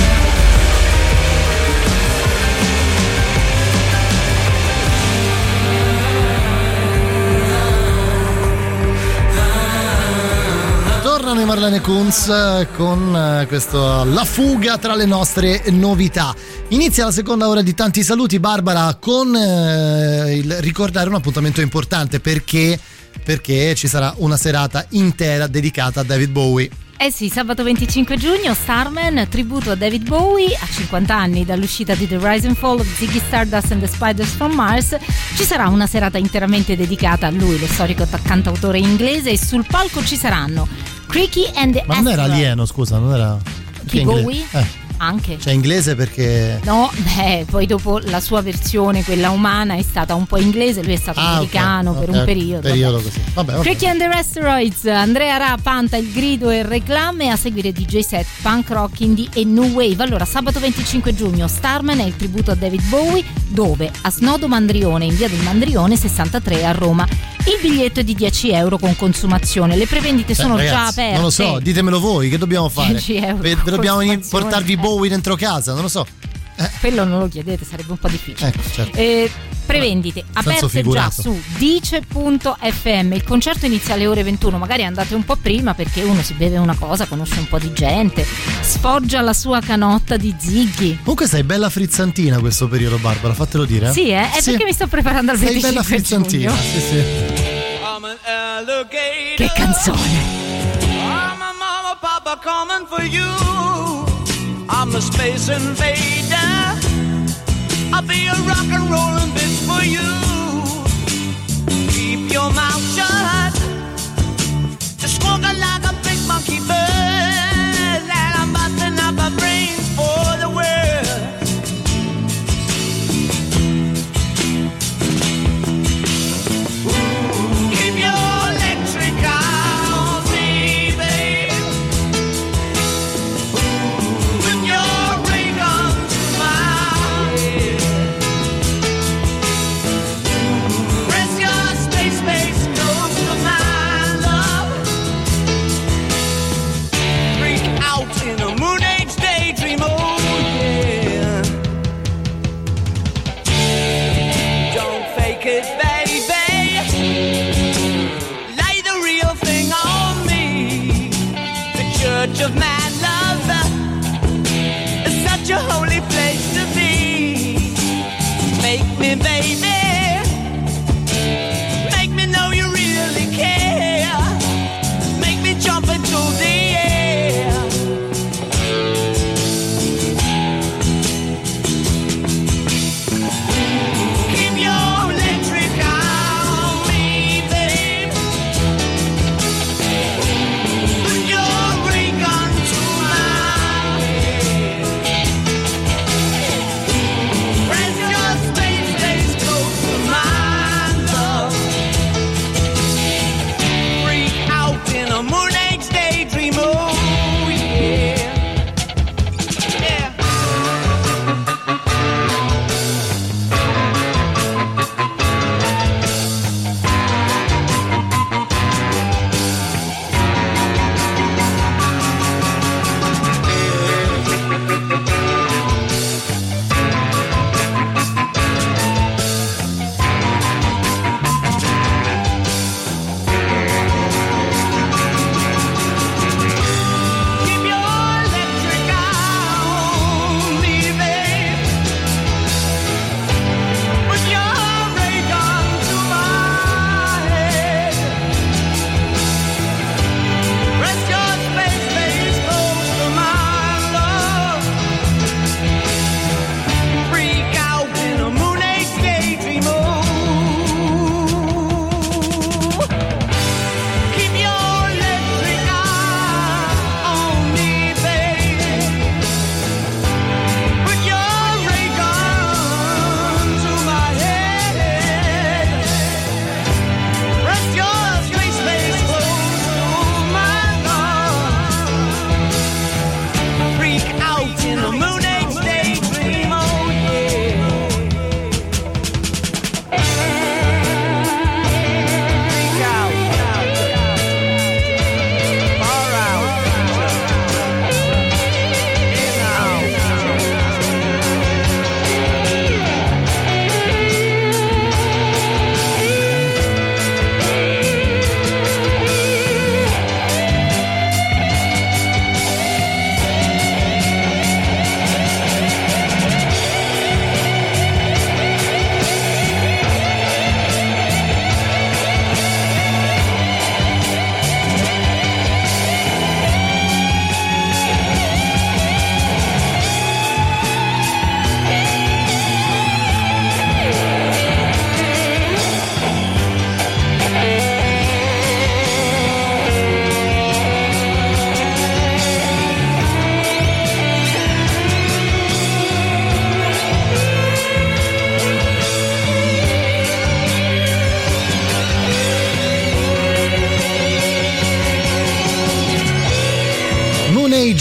Tornano i Marlene Kunz con questo La fuga tra le nostre novità. Inizia la seconda ora di Tanti saluti, Barbara, con il ricordare un appuntamento importante perché ci sarà una serata intera dedicata a David Bowie. Eh sì, sabato 25 giugno, Starman, tributo a David Bowie, a 50 anni dall'uscita di The Rise and Fall of Ziggy Stardust and the Spiders from Mars. Ci sarà una serata interamente dedicata a lui, lo storico cantautore inglese, e sul palco ci saranno Creaky and the Ma non era alieno, scusa, non era... Chi, Bowie? Anche. Cioè inglese perché... No, poi dopo la sua versione, quella umana, è stata un po' inglese, lui è stato americano per un periodo. Così. Vabbè. Creaky and the Asteroids, Andrea Ra, Panta, Il Grido e Reclame, a seguire DJ set, punk rock, indie e new wave. Allora, sabato 25 giugno, Starman è il tributo a David Bowie, dove? A Snodo Mandrione, in via del Mandrione 63 a Roma. Il biglietto è di €10 con consumazione, le prevendite sono ragazzi, già aperte. Non lo so, ditemelo voi, che dobbiamo fare? 10 euro. Dobbiamo portarvi Bowie dentro casa, non lo so. Quello non lo chiedete, sarebbe un po' difficile. Certo. Prevendite aperte già su dice.fm. Il concerto inizia alle ore 21, magari andate un po' prima perché uno si beve una cosa, conosce un po' di gente, sfoggia la sua canotta di Ziggy. Comunque sei bella frizzantina questo periodo, Barbara, fatelo dire. Sì, è perché mi sto preparando al 25 bella frizzantina, giugno. sì. Che canzone. I'm a mama, papa coming for you. I'm a space invader. I'll be a rock and rollin' bitch for you. Keep your mouth shut. Just smoking like a big monkey bird. And I'm busting up my brains for the world. Keep your electric on me, babe. With your ray gun to my head. Press your space close to my love. Freak out in a moon age daydream, oh yeah. Don't fake it, baby. Lay the real thing on me. The church of mad love is such a holy place to be. Make me, baby. Make me know you really care. Make me jump into the air. Keep your electric on me, babe. Put your ray gun to my head. Press your space close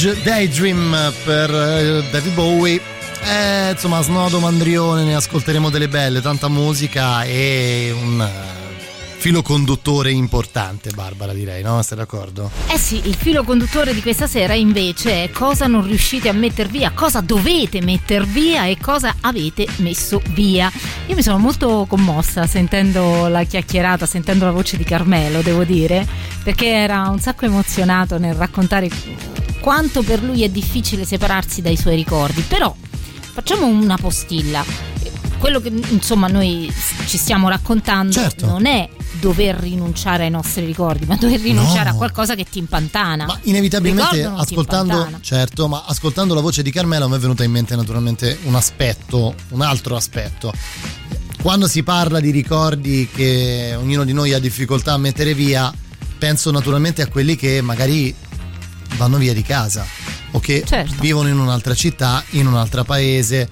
Daydream per David Bowie. Insomma, snodo mandrione, ne ascolteremo delle belle, tanta musica e un filo conduttore importante, Barbara, direi, no? Stai d'accordo? Sì, il filo conduttore di questa sera invece è cosa non riuscite a metter via, cosa dovete metter via e cosa avete messo via. Io mi sono molto commossa sentendo la chiacchierata, sentendo la voce di Carmelo, devo dire, perché era un sacco emozionato nel raccontare quanto per lui è difficile separarsi dai suoi ricordi. Però facciamo una postilla. Quello che insomma noi ci stiamo raccontando, certo, non è dover rinunciare ai nostri ricordi, ma dover rinunciare a qualcosa che ti impantana. Ma inevitabilmente ascoltando la voce di Carmelo mi è venuto in mente naturalmente un altro aspetto. Quando si parla di ricordi che ognuno di noi ha difficoltà a mettere via, penso naturalmente a quelli che magari vanno via di casa o che vivono in un'altra città, in un altro paese,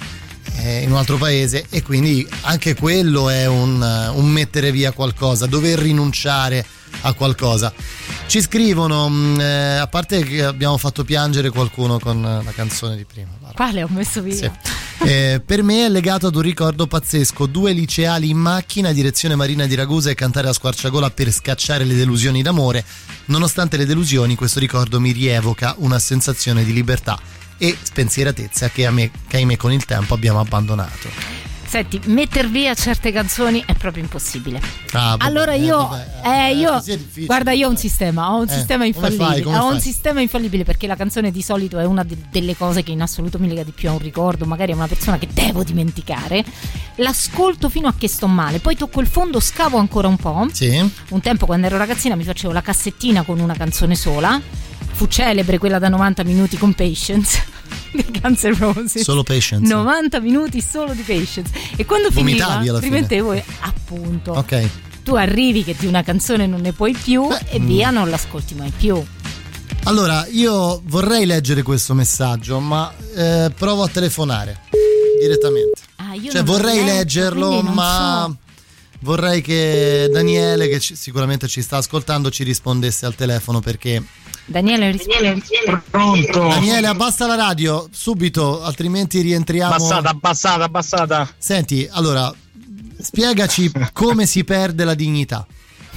e quindi anche quello è un mettere via qualcosa, dover rinunciare a qualcosa. Ci scrivono, a parte che abbiamo fatto piangere qualcuno con la canzone di prima. Quale ho messo via? Sì. Per me è legato ad un ricordo pazzesco: 2 liceali in macchina direzione Marina di Ragusa e cantare a squarciagola per scacciare le delusioni d'amore. Nonostante le delusioni, questo ricordo mi rievoca una sensazione di libertà e spensieratezza che ahimè con il tempo abbiamo abbandonato. Senti, metter via certe canzoni è proprio impossibile. Allora guarda, io ho un sistema, ho un sistema infallibile. Un sistema infallibile, perché la canzone di solito è una delle cose che in assoluto mi lega di più a un ricordo, magari a una persona che devo dimenticare. L'ascolto fino a che sto male, poi tocco il fondo, scavo ancora un po'. Sì. Un tempo, quando ero ragazzina, mi facevo la cassettina con una canzone sola. Fu celebre quella da 90 minuti con Patience di Guns N' Roses. Solo Patience. 90 minuti solo di Patience. E quando finiva rimettevo, appunto. Ok. Tu arrivi che di una canzone non ne puoi più e via, non l'ascolti mai più. Allora, io vorrei leggere questo messaggio, ma provo a telefonare direttamente. Io vorrei leggerlo, ma vorrei che Daniele, che sicuramente ci sta ascoltando, ci rispondesse al telefono, perché Daniele, pronto? Daniele, abbassa la radio subito, altrimenti rientriamo. Abbassata. Senti, allora, spiegaci come si perde la dignità.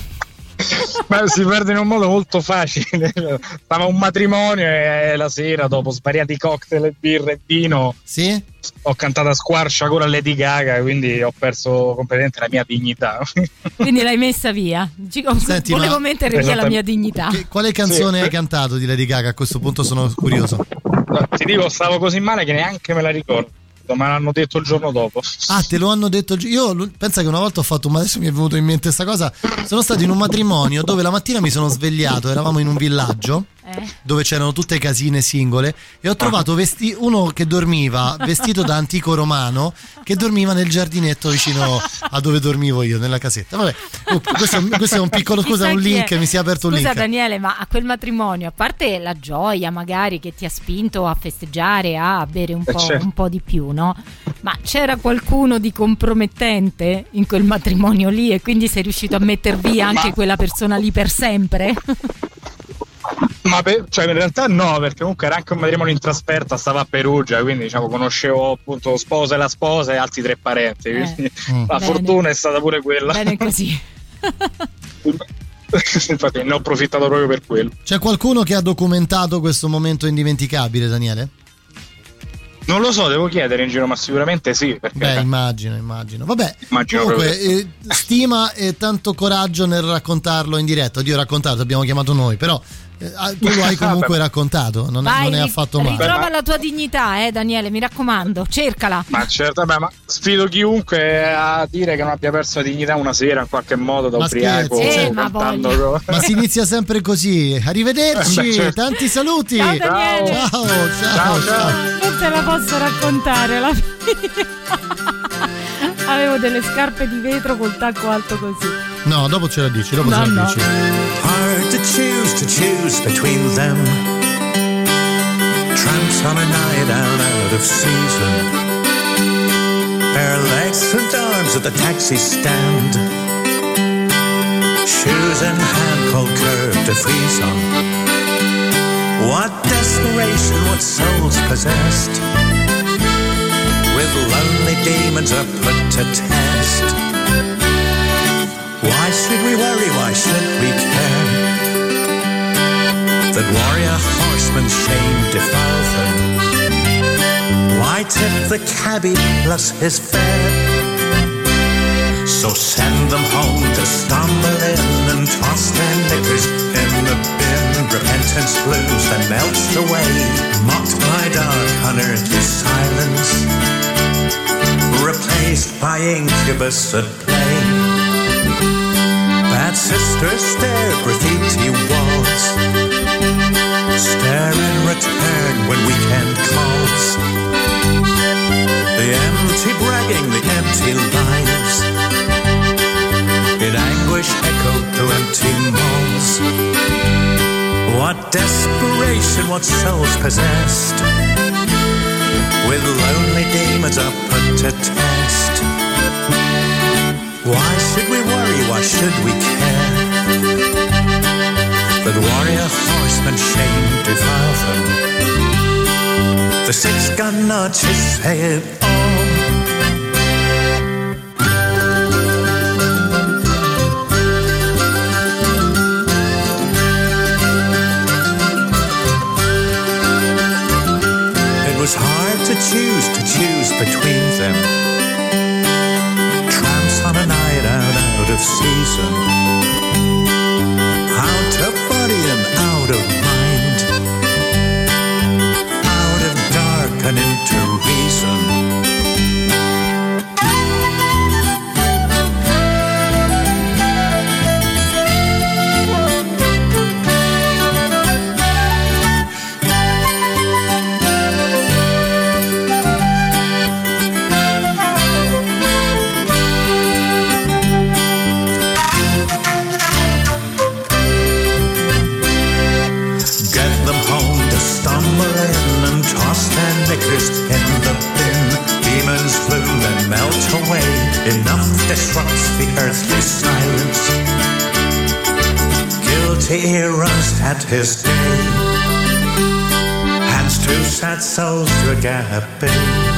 Beh, si perde in un modo molto facile. Stava un matrimonio e la sera, dopo svariati cocktail, birra e vino, sì, ho cantato a squarciagola a Lady Gaga, quindi ho perso completamente la mia dignità. Quindi l'hai messa via? Senti, volevo mettere via la mia dignità. Quale canzone hai cantato di Lady Gaga? A questo punto sono curioso. Ti dico, stavo così male che neanche me la ricordo. Me l'hanno detto il giorno dopo. Te lo hanno detto? Io penso che una volta ho fatto, ma adesso mi è venuto in mente questa cosa. Sono stato in un matrimonio dove la mattina mi sono svegliato, eravamo in un villaggio dove c'erano tutte casine singole, e ho trovato uno che dormiva vestito da antico romano, che dormiva nel giardinetto vicino a dove dormivo io, nella casetta. Vabbè, questo è un piccolo, un link, mi si è aperto un link. Scusa Daniele, ma a quel matrimonio, a parte la gioia magari che ti ha spinto a festeggiare, a bere un po' di più, no? Ma c'era qualcuno di compromettente in quel matrimonio lì, e quindi sei riuscito a metter via anche quella persona lì per sempre? Ma in realtà no, perché comunque era anche un matrimonio in trasferta, stava a Perugia, quindi conoscevo appunto sposa e la sposa e altri 3 parenti, quindi la fortuna è stata pure quella. Bene così. Infatti ne ho approfittato proprio per quello. C'è qualcuno che ha documentato questo momento indimenticabile, Daniele? Non lo so, devo chiedere in giro, ma sicuramente sì. Perché immagino. Vabbè, comunque stima e tanto coraggio nel raccontarlo in diretta. Oddio, raccontato, abbiamo chiamato noi, però tu lo hai comunque raccontato, non è affatto male. Ritrova la tua dignità, Daniele, mi raccomando, cercala. Ma certo, ma sfido chiunque a dire che non abbia perso la dignità una sera in qualche modo da ubriaco. Ma si inizia sempre così. Arrivederci, tanti saluti. Ciao Daniele. Ciao. Non te la posso raccontare alla fine. Avevo delle scarpe di vetro col tacco alto così. No, dopo ce la dici, dici. Hard to choose between them. Tramps on a night out of season. Bare legs and arms at the taxi stand. Shoes in hand, cold curve to freeze on. What desperation, what souls possessed with lonely demons are put to test. Why should we worry, why should we care that warrior horseman's shame defile them? Why tip the cabbie plus his fare? So send them home to stumble in and toss their knickers in the bin. Repentance blues that melts away, mocked by dark unearthly silence, replaced by incubus at play. Bad sisters stare, graffiti walls, stare in return when weekend calls. The empty bragging, the empty lives, in anguish echo to empty malls. What desperation, what souls possessed with lonely demons are put to test. Why should we worry, why should we care that warrior horsemen shame defile them? The six-gun notches say it all. It was hard to choose between them. Tramps on a night out of season, out of body and out of mind, out of dark and into reason. In the bin, demons flew and melt away. Enough disrupts the earthly silence. Guilty runs at his day. Hands to sad souls drag a bay.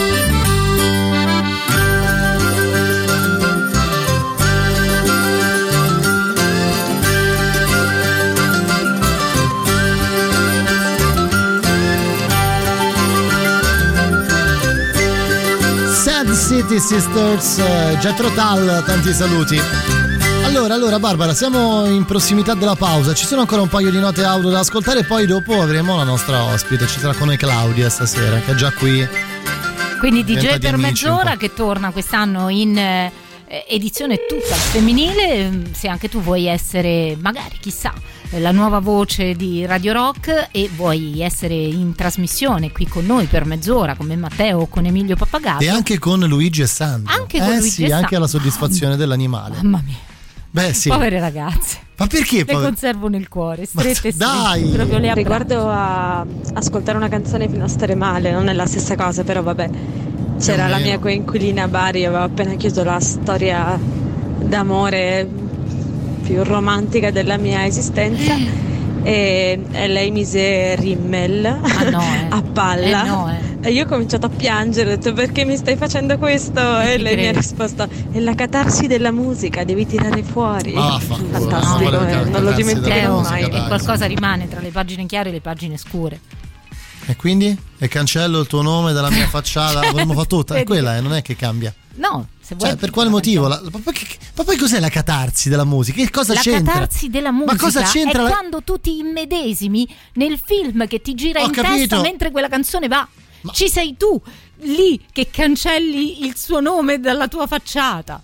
City Sisters, Jethro Tull, tanti saluti. Allora Barbara, siamo in prossimità della pausa, ci sono ancora un paio di note audio da ascoltare e poi dopo avremo la nostra ospite, ci sarà con noi Claudia stasera che è già qui. Quindi DJ per mezz'ora che torna quest'anno in edizione tutta femminile. Se anche tu vuoi essere, magari chissà, la nuova voce di Radio Rock e vuoi essere in trasmissione qui con noi per mezz'ora come Matteo o con Emilio Pappagallo e anche con Luigi e Sandro, anche con Luigi sì, e anche alla soddisfazione dell'animale. Mamma mia, beh sì, povere ragazze, ma perché le conservo nel cuore strette? Dai, proprio le riguardo a ascoltare una canzone fino a stare male, non è la stessa cosa, però vabbè, c'era la mia coinquilina a Bari, aveva appena chiuso la storia d'amore più romantica della mia esistenza e lei mise Rimmel a palla e io ho cominciato a piangere, ho detto perché mi stai facendo questo? E lei mi ha risposto è la catarsi della musica, devi tirare fuori. Fantastico, non lo dimenticherò mai. E qualcosa rimane tra le pagine chiare e le pagine scure. E quindi? E cancello il tuo nome dalla mia facciata, l'avremmo fatto tutta, è quella, non è che cambia. No, se vuoi. Cioè, per quale motivo? Ma poi cos'è la catarsi della musica? Che cosa c'entra? La catarsi della musica ma cosa c'entra è quando tu ti immedesimi nel film che ti gira in testa mentre quella canzone va. Ci sei tu lì che cancelli il suo nome dalla tua facciata.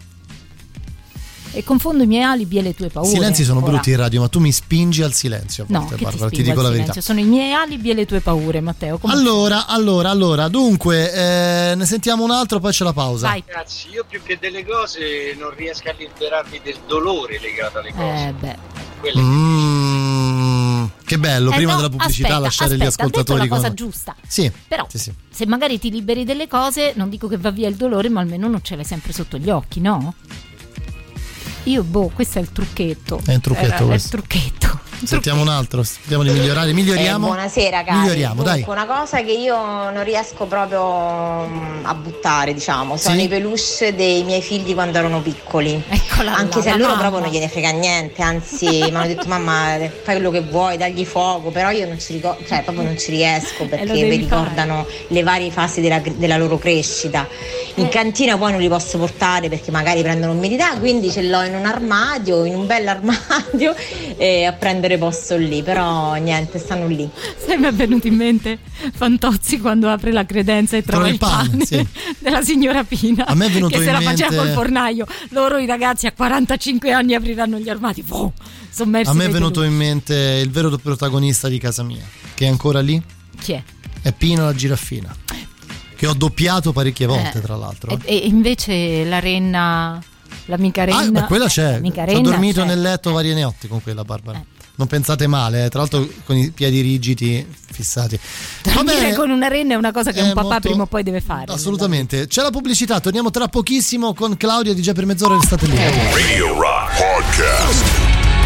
E confondo i miei alibi e le tue paure. I silenzi sono brutti in radio, ma tu mi spingi al silenzio. No, volte, che Barbara, ti dico la verità. Sono i miei alibi e le tue paure, Matteo. Allora, dunque, ne sentiamo un altro, poi c'è la pausa. Vai. Ragazzi, io più che delle cose non riesco a liberarmi del dolore legato alle cose. Che bello, prima della pubblicità lasciare gli ascoltatori con la cosa giusta. Sì. Però sì. Se magari ti liberi delle cose, non dico che va via il dolore, ma almeno non ce l'hai sempre sotto gli occhi, no? Questo è il trucchetto. È un trucchetto questo. È il trucchetto. Sentiamo un altro, speriamo di migliorare. Miglioriamo. Buonasera cari. Miglioriamo, dai. Una cosa che io non riesco proprio a buttare, diciamo, sono i peluche dei miei figli quando erano piccoli. Eccola anche là, se a loro mamma. proprio non gliene frega niente, anzi mi hanno detto mamma fai quello che vuoi, dagli fuoco, però io non ci ricordo, cioè proprio non ci riesco perché lo mi devi ricordano le varie fasi della loro crescita. In cantina poi non li posso portare perché magari prendono umidità, quindi ce l'ho in un armadio, in un bell'armadio a prendere posto lì, però niente, stanno lì. Sai, mi è venuto in mente Fantozzi quando apre la credenza e trova il pane sì. della signora Pina, A me è venuto che se in la faceva mente- col fornaio. Loro i ragazzi a 45 anni apriranno gli armadi, sommersi. A me è dai venuto peluche. in mente il vero protagonista di casa mia, che è ancora lì. Chi è? È Pino la giraffina, che ho doppiato parecchie volte, tra l'altro. E invece la renna, l'amica renna. Ah, ma quella c'è. L'amica Ho renna dormito c'è. nel letto varie notti con quella, Barbara. Non pensate male, tra l'altro con i piedi rigidi, fissati. Va Dormire bene, con una renna è una cosa che è un papà molto- prima o poi deve fare. assolutamente. C'è la pubblicità, torniamo tra pochissimo con Claudia DJ per mezz'ora, restate lì. Radio Rock Podcast.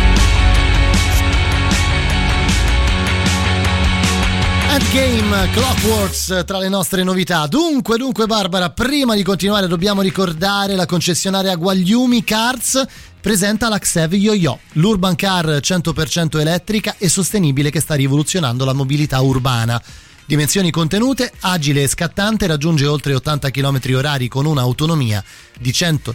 Endgame, Clockworks tra le nostre novità. Dunque Barbara, prima di continuare dobbiamo ricordare la concessionaria Gugliumi Cars presenta la Xev Yo-Yo, l'urban car 100% elettrica e sostenibile che sta rivoluzionando la mobilità urbana. Dimensioni contenute, agile e scattante, raggiunge oltre 80 km/h con un'autonomia di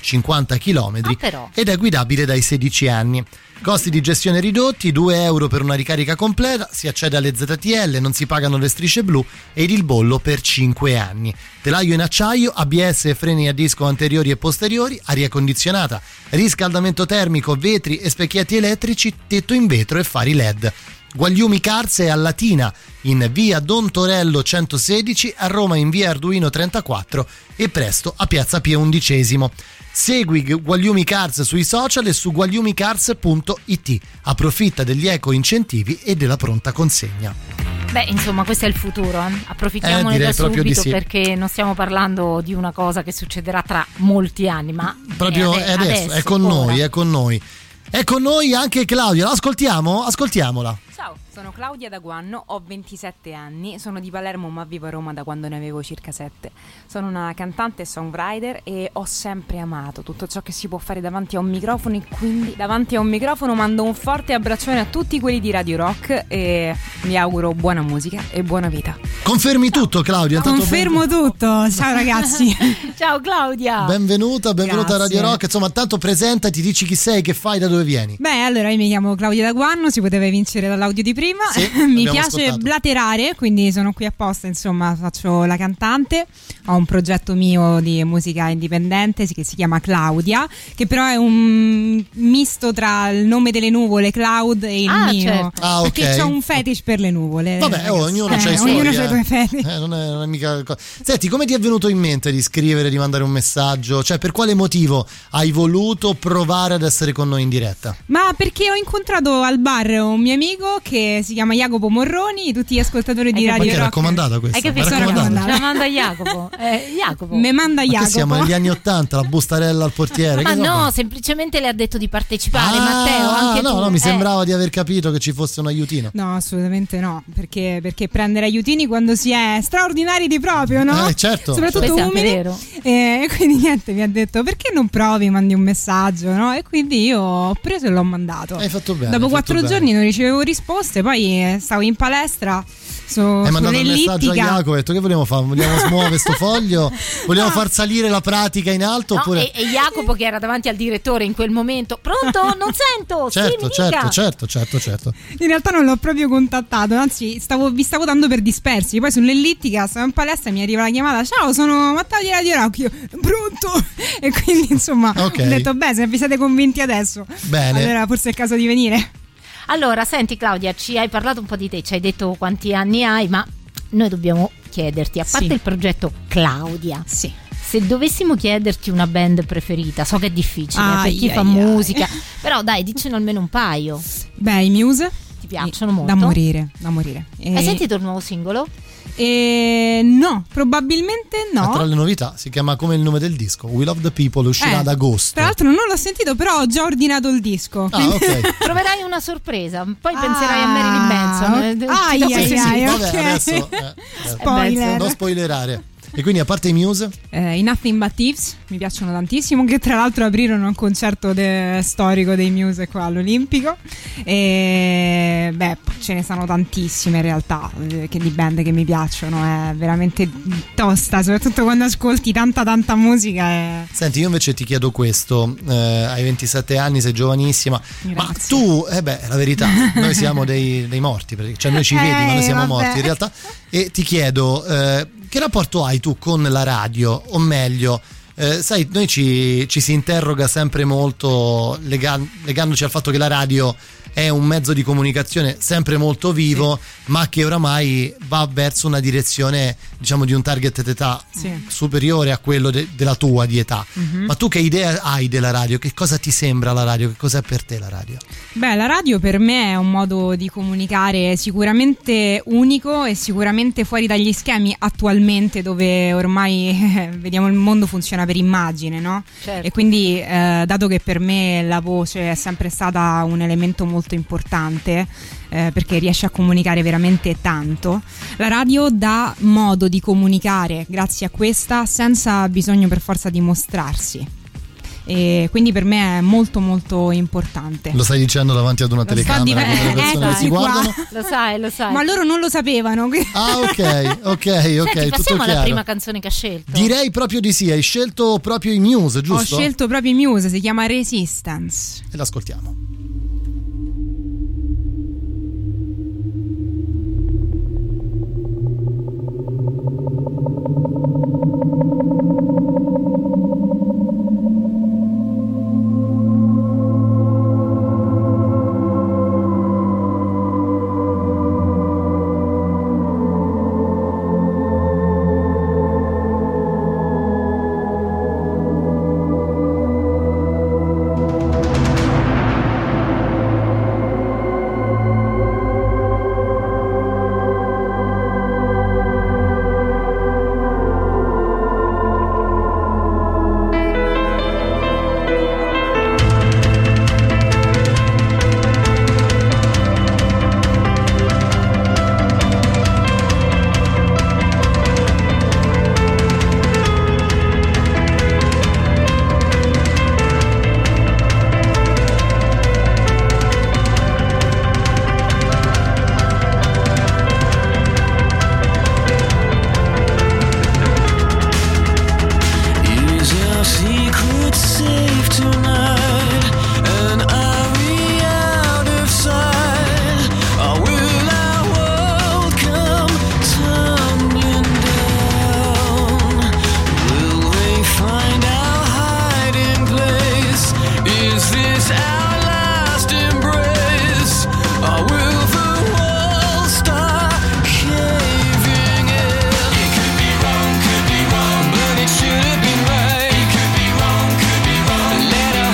150 km ed è guidabile dai 16 anni. Costi di gestione ridotti, €2 per una ricarica completa, si accede alle ZTL, non si pagano le strisce blu ed il bollo per 5 anni. Telaio in acciaio, ABS e freni a disco anteriori e posteriori, aria condizionata, riscaldamento termico, vetri e specchietti elettrici, tetto in vetro e fari LED. Gugliumi Cars è a Latina in via Don Torello 116, a Roma in via Arduino 34 e presto a piazza Pio XI. Segui Gugliumi Cars sui social e su gugliumicars.it. Approfitta degli eco incentivi e della pronta consegna. Beh, insomma, questo è il futuro. Approfittiamone direi da proprio di subito sì. perché non stiamo parlando di una cosa che succederà tra molti anni, ma Proprio è adesso, è con ora. noi, è con noi. È con noi anche Claudia, l'ascoltiamo? Ascoltiamola. Ciao, sono Claudia Daguanno, ho 27 anni, sono di Palermo ma vivo a Roma da quando ne avevo circa 7. Sono una cantante e songwriter e ho sempre amato tutto ciò che si può fare davanti a un microfono e quindi davanti a un microfono mando un forte abbraccione a tutti quelli di Radio Rock e vi auguro buona musica e buona vita. Confermi tutto, Claudia? Intanto Confermo tutto, ciao ragazzi. Ciao Claudia. benvenuta a Grazie. Radio Rock. Insomma, tanto presentati, dici chi sei, che fai, da dove vieni. Beh, allora io mi chiamo Claudia Daguanno, si poteva vincere dall'audio di prima. Sì, mi abbiamo piace ascoltato. blaterare, quindi sono qui apposta, insomma, faccio la cantante. Ho un progetto mio di musica indipendente che si chiama Claudia, che però è un misto tra il nome delle nuvole, Cloud, e il mio. Certo. Ah, ok. Perché ho un fetish per le nuvole. Vabbè, ognuno c'ha i suoi. Ognuno c'ha i suoi fetish. Non è mica. Senti, come ti è venuto in mente di scrivere, di mandare un messaggio? Cioè, per quale motivo hai voluto provare ad essere con noi in diretta? Ma perché ho incontrato al bar un mio amico che si chiama Jacopo Morroni, tutti gli ascoltatori di Radio Ma che è Rock. raccomandata questa? Hai capito? È raccomandata. Ce la manda Jacopo. Jacopo. Me manda Ma che Jacopo. siamo negli anni '80, la bustarella al portiere. Ma che no, roba? semplicemente le ha detto di partecipare, Matteo. Anche no, tu. no, mi sembrava di aver capito che ci fosse un aiutino. No, assolutamente no, perché prendere aiutini quando si è straordinari di proprio, no? Certo. Soprattutto Questo è anche umili. vero. E quindi niente, mi ha detto perché non provi, mandi un messaggio, no? E quindi io ho preso e l'ho mandato. Hai fatto bene. Dopo hai fatto 4 bene. giorni non ricevevo risposte, poi stavo in palestra Hai mandato un messaggio a sull'ellittica. Jacopo, hai detto che vogliamo fare? Vogliamo smuovere sto foglio? Vogliamo far salire la pratica in alto? No, oppure... e Jacopo che era davanti al direttore in quel momento. Pronto? Non sento. Sì, mi dica. certo. In realtà non l'ho proprio contattato, anzi vi stavo dando per dispersi. Poi sull'ellittica stavo in palestra e mi arriva la chiamata: ciao, sono Matteo di Radio Rock. Io, pronto? E quindi insomma Ok. ho detto se vi siete convinti adesso, Bene. allora forse è il caso di venire. Allora, senti Claudia, ci hai parlato un po' di te, ci hai detto quanti anni hai, ma noi dobbiamo chiederti, a parte il progetto Claudia, se dovessimo chiederti una band preferita, so che è difficile per chi fa musica, però dai, dicene almeno un paio. Beh, i Muse ti piacciono molto? Da morire. Hai sentito il nuovo singolo? No, probabilmente no. Tra le novità si chiama come il nome del disco, We Love the People, uscirà ad agosto. Tra l'altro non l'ho sentito, però ho già ordinato il disco. Okay. Troverai una sorpresa, poi penserai a Marilyn Manson. Vabbè, adesso spoiler. non spoilerare. E quindi a parte i Muse? I Nothing But Thieves mi piacciono tantissimo, che tra l'altro aprirono un concerto storico dei Muse qua all'Olimpico. E ce ne sono tantissime in realtà che di band che mi piacciono, è veramente tosta, soprattutto quando ascolti tanta musica. Senti, io invece ti chiedo questo, hai 27 anni, sei giovanissima. Grazie. Ma tu, è la verità, noi siamo dei morti, cioè noi ci vedi, ma noi siamo morti in realtà. E ti chiedo, che rapporto hai tu con la radio? O meglio, sai, noi ci si interroga sempre molto legandoci al fatto che la radio è un mezzo di comunicazione sempre molto vivo, ma che oramai va verso una direzione, diciamo, di un target d'età superiore a quello della tua di età. Ma tu che idea hai della radio? Che cosa ti sembra la radio? Che cos'è per te la radio? La radio per me è un modo di comunicare sicuramente unico e sicuramente fuori dagli schemi attualmente, dove ormai vediamo il mondo funziona per immagine, no? Certo. E quindi dato che per me la voce è sempre stata un elemento molto importante, perché riesce a comunicare veramente tanto, la radio dà modo di comunicare grazie a questa senza bisogno per forza di mostrarsi, e quindi per me è molto molto importante. Lo stai dicendo davanti ad una telecamera con le persone che si guardano? Lo sai. Ma loro non lo sapevano. Senti, tutto passiamo alla chiaro. prima canzone che ha scelto. Direi proprio di sì, hai scelto proprio i Muse, giusto? Ho scelto proprio i Muse, si chiama Resistance. E l'ascoltiamo. Let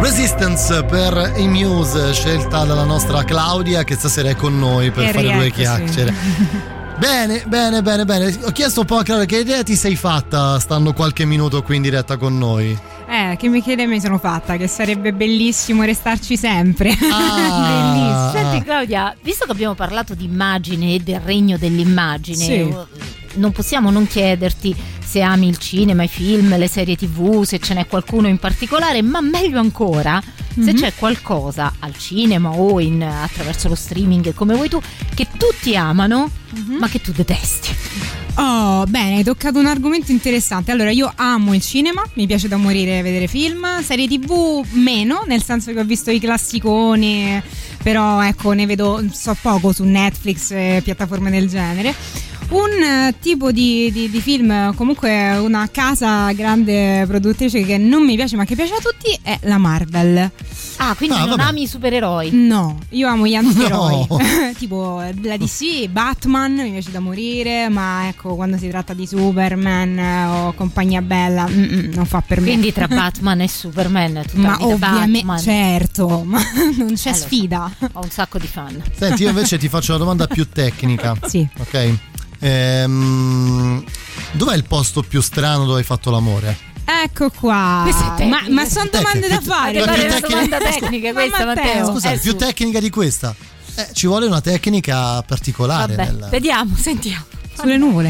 Resistance per i Muse, scelta dalla nostra Claudia che stasera è con noi per fare due chiacchiere. Bene. Ho chiesto un po' a Claudia che idea ti sei fatta stando qualche minuto qui in diretta con noi. Che Michele mi sono fatta, che sarebbe bellissimo restarci sempre. Bellissimo. Senti Claudia, visto che abbiamo parlato di immagine e del regno dell'immagine, sì, non possiamo non chiederti se ami il cinema, i film, le serie TV, se ce n'è qualcuno in particolare, ma meglio ancora se c'è qualcosa al cinema o attraverso lo streaming, come vuoi tu, che tutti amano ma che tu detesti. Oh, bene, hai toccato un argomento interessante. Allora, io amo il cinema, mi piace da morire vedere film, serie TV meno, nel senso che ho visto i classiconi, però ecco, ne vedo poco su Netflix e piattaforme del genere. Un tipo di film, comunque una casa grande produttrice che non mi piace ma che piace a tutti, è la Marvel. Ah, quindi non ami i supereroi? No, io amo gli antieroi. No. Tipo la DC, Batman mi piace da morire, ma ecco, quando si tratta di Superman o compagnia bella, non fa per me. Quindi tra Batman e Superman tu ma ovviamente, certo, ma non c'è sfida. Ho un sacco di fan. Senti, io invece ti faccio una domanda più tecnica. Sì. Ok. Dov'è il posto più strano dove hai fatto l'amore? Ecco qua. Ma sono domande da fare. È una domanda tecnica questa, Matteo. Scusate, più tecnica di questa. Ci vuole una tecnica particolare. Vabbè, vediamo, sentiamo. Sulle nuvole.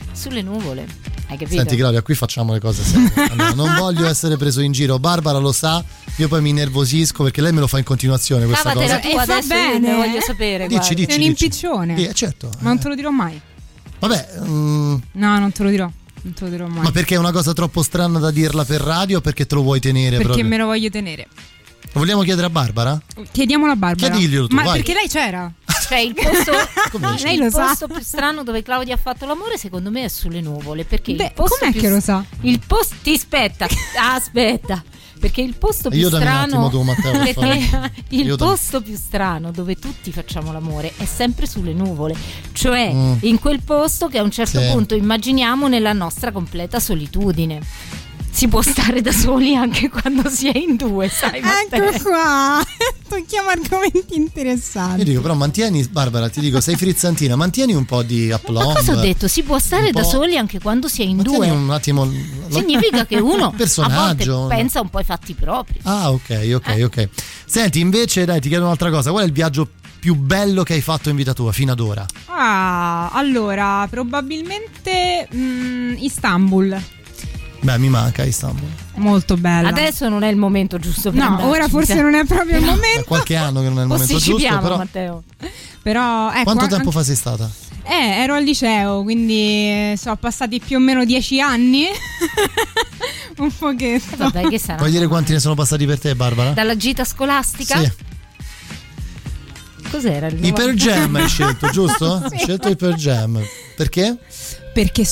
Hai capito? Senti Claudia, qui facciamo le cose serie. Allora, non voglio essere preso in giro. Barbara lo sa, io poi mi nervosisco perché lei me lo fa in continuazione questa cosa. Tu adesso bene, voglio sapere. Dici. Sei un impiccione. Certo. Ma non te lo dirò mai. Vabbè. No, non te lo dirò. Non te lo dirò mai. Ma perché è una cosa troppo strana da dirla per radio o perché te lo vuoi tenere? Perché proprio? me lo voglio tenere. Lo vogliamo chiedere a Barbara? Chiediamolo a Barbara. Chiediglielo tu, ma vai. perché lei c'era? Cioè il posto, lei lo sa. posto più strano dove Claudia ha fatto l'amore secondo me è sulle nuvole. Perché il posto com'è più che lo sa? Il posto aspetta. Perché il posto più strano il posto più strano dove tutti facciamo l'amore è sempre sulle nuvole, cioè in quel posto che a un certo punto immaginiamo nella nostra completa solitudine. Si può stare da soli anche quando si è in due, sai Matteo? Ecco qua, tocchiamo argomenti interessanti. Io dico, però mantieni, Barbara, ti dico, sei frizzantina, mantieni un po' di aplomb. Ma cosa ho detto? Si può stare da soli anche quando si è in due. Un attimo. Significa che uno personaggio a volte pensa un po' ai fatti propri. Ah, ok. Senti, invece, dai, ti chiedo un'altra cosa. Qual è il viaggio più bello che hai fatto in vita tua fino ad ora? Allora, probabilmente Istanbul. Beh, mi manca Istanbul. Molto bella. Adesso non è il momento giusto per andarci. Ora forse non è proprio il momento. È qualche anno che non è il momento giusto, però. Matteo. Però ecco, quanto tempo fa sei stata? Ero al liceo, quindi sono passati più o meno 10 anni. Un pochetto. Vabbè, che sarà? Puoi dire quanti ne sono passati per te, Barbara? Dalla gita scolastica? Sì. Cos'era il I Pearl Jam hai scelto, giusto? Sì. Hai scelto i Pearl Jam. Perché? Perché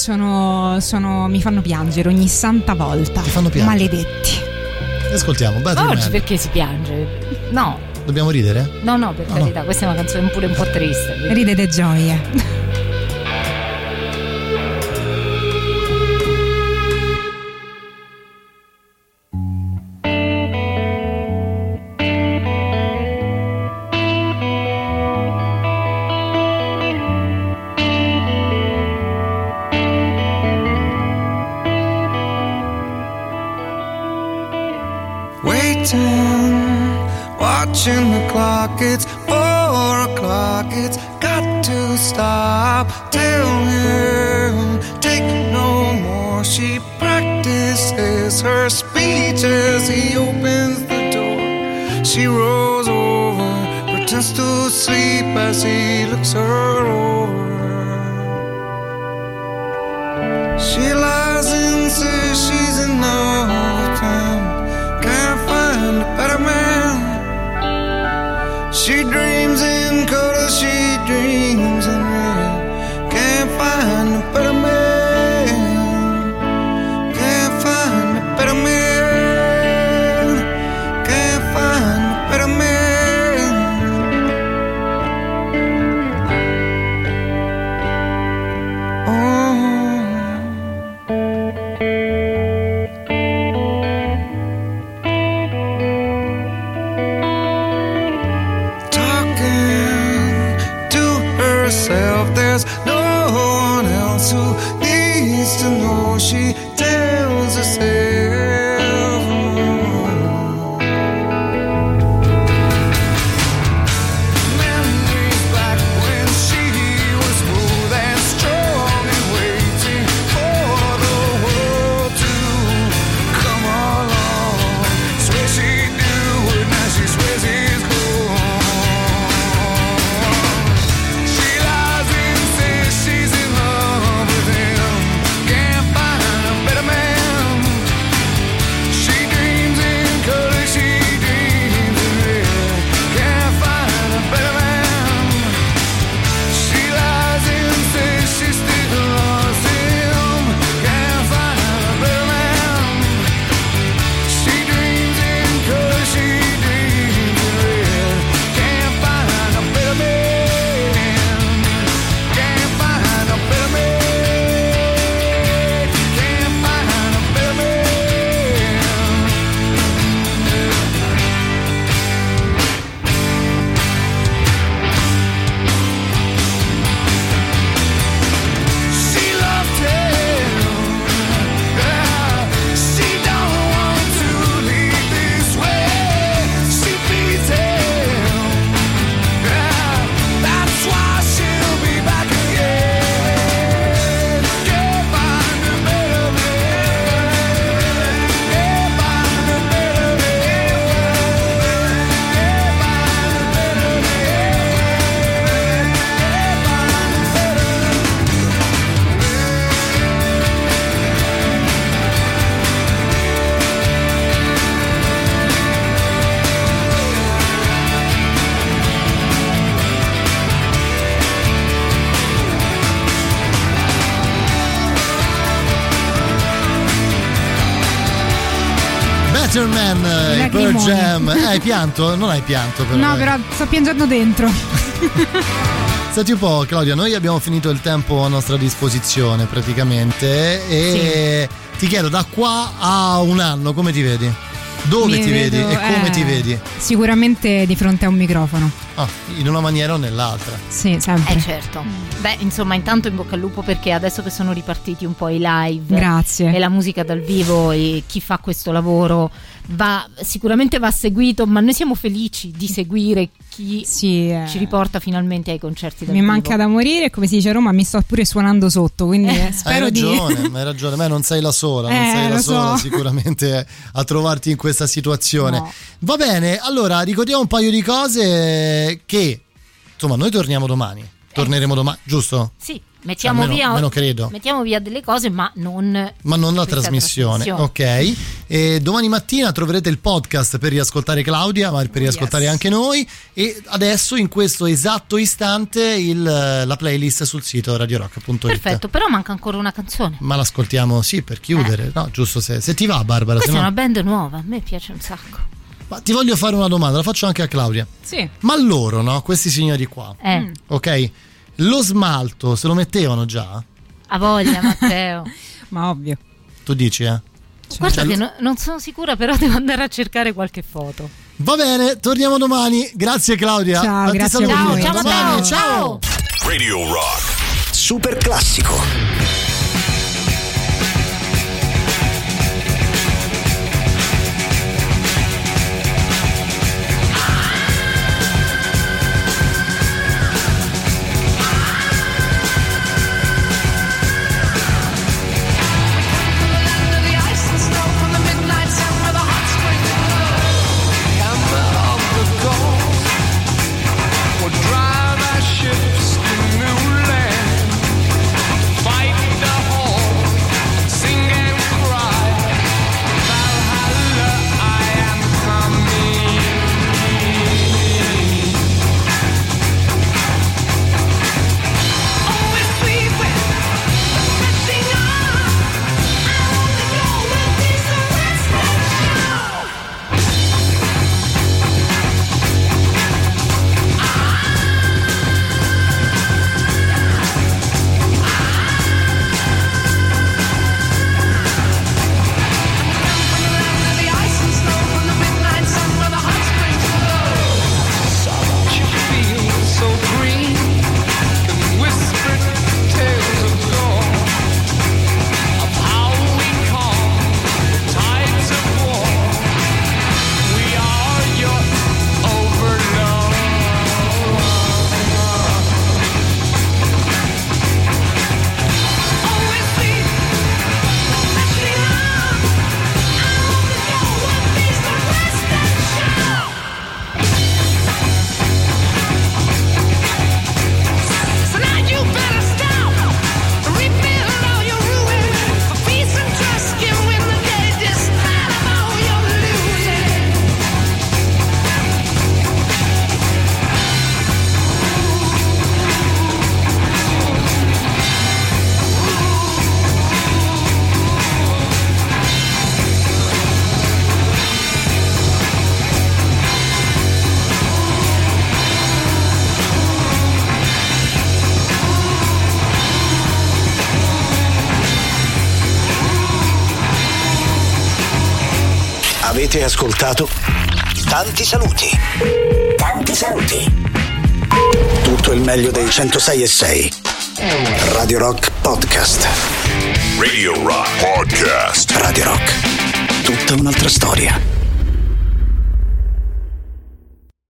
mi fanno piangere ogni santa volta. Ti fanno piangere? Maledetti. Ascoltiamo. Oggi perché si piange? No. Dobbiamo ridere? No, per carità, questa è una canzone pure un po' triste. Quindi. Ride de gioia. Watching the clock, it's 4 o'clock, it's got to stop. Tell him, take no more. She practices her speech as he opens the door. She rolls over, pretends to sleep as he looks her over. She lies and says she's in love with him, can't find a better man. She dreams in color, she dreams in red. Can't find a better man. Can't find a better man. Can't find a better man. Oh. Future Man, i Pearl Jam. Hai pianto? Non hai pianto però. No, però sto piangendo dentro. Senti un po', Claudia, noi abbiamo finito il tempo a nostra disposizione praticamente e ti chiedo, da qua a un anno come ti vedi? Dove ti vedi e come ti vedi? Sicuramente di fronte a un microfono. In una maniera o nell'altra. Sì, sempre. Certo. Beh, insomma, intanto in bocca al lupo, perché adesso che sono ripartiti un po' i live, grazie, e la musica dal vivo, e chi fa questo lavoro sicuramente va seguito, ma noi siamo felici di seguire chi ci riporta finalmente ai concerti dal vivo. Mi manca da morire, come si dice a Roma, mi sto pure suonando sotto, quindi spero hai ragione, ma non sei la sola, non sei la sola sicuramente a trovarti in questa situazione. No. Va bene, allora ricordiamo un paio di cose che insomma noi torniamo domani. Torneremo domani, giusto? Sì, mettiamo via delle cose, ma non la trasmissione. Ok. E domani mattina troverete il podcast per riascoltare Claudia, ma per riascoltare anche noi. E adesso, in questo esatto istante, la playlist sul sito radiorock.it. Perfetto, però manca ancora una canzone. Ma l'ascoltiamo, sì, per chiudere, no? Giusto, se ti va, Barbara. Questa è una band nuova, a me piace un sacco. Ma ti voglio fare una domanda, la faccio anche a Claudia. Sì. Ma loro, no? Questi signori qua. Ok? Lo smalto se lo mettevano già? A voglia, Matteo. Ma ovvio. Tu dici, Guarda che non sono sicura, però devo andare a cercare qualche foto. Va bene, torniamo domani. Grazie Claudia. Ciao, grazie a voi. Ciao, Matteo. Ciao. Radio Rock. Super classico. Avete ascoltato Tanti saluti. Tanti saluti. Tutto il meglio dei 106.6 Radio Rock Podcast. Radio Rock Podcast. Radio Rock. Tutta un'altra storia.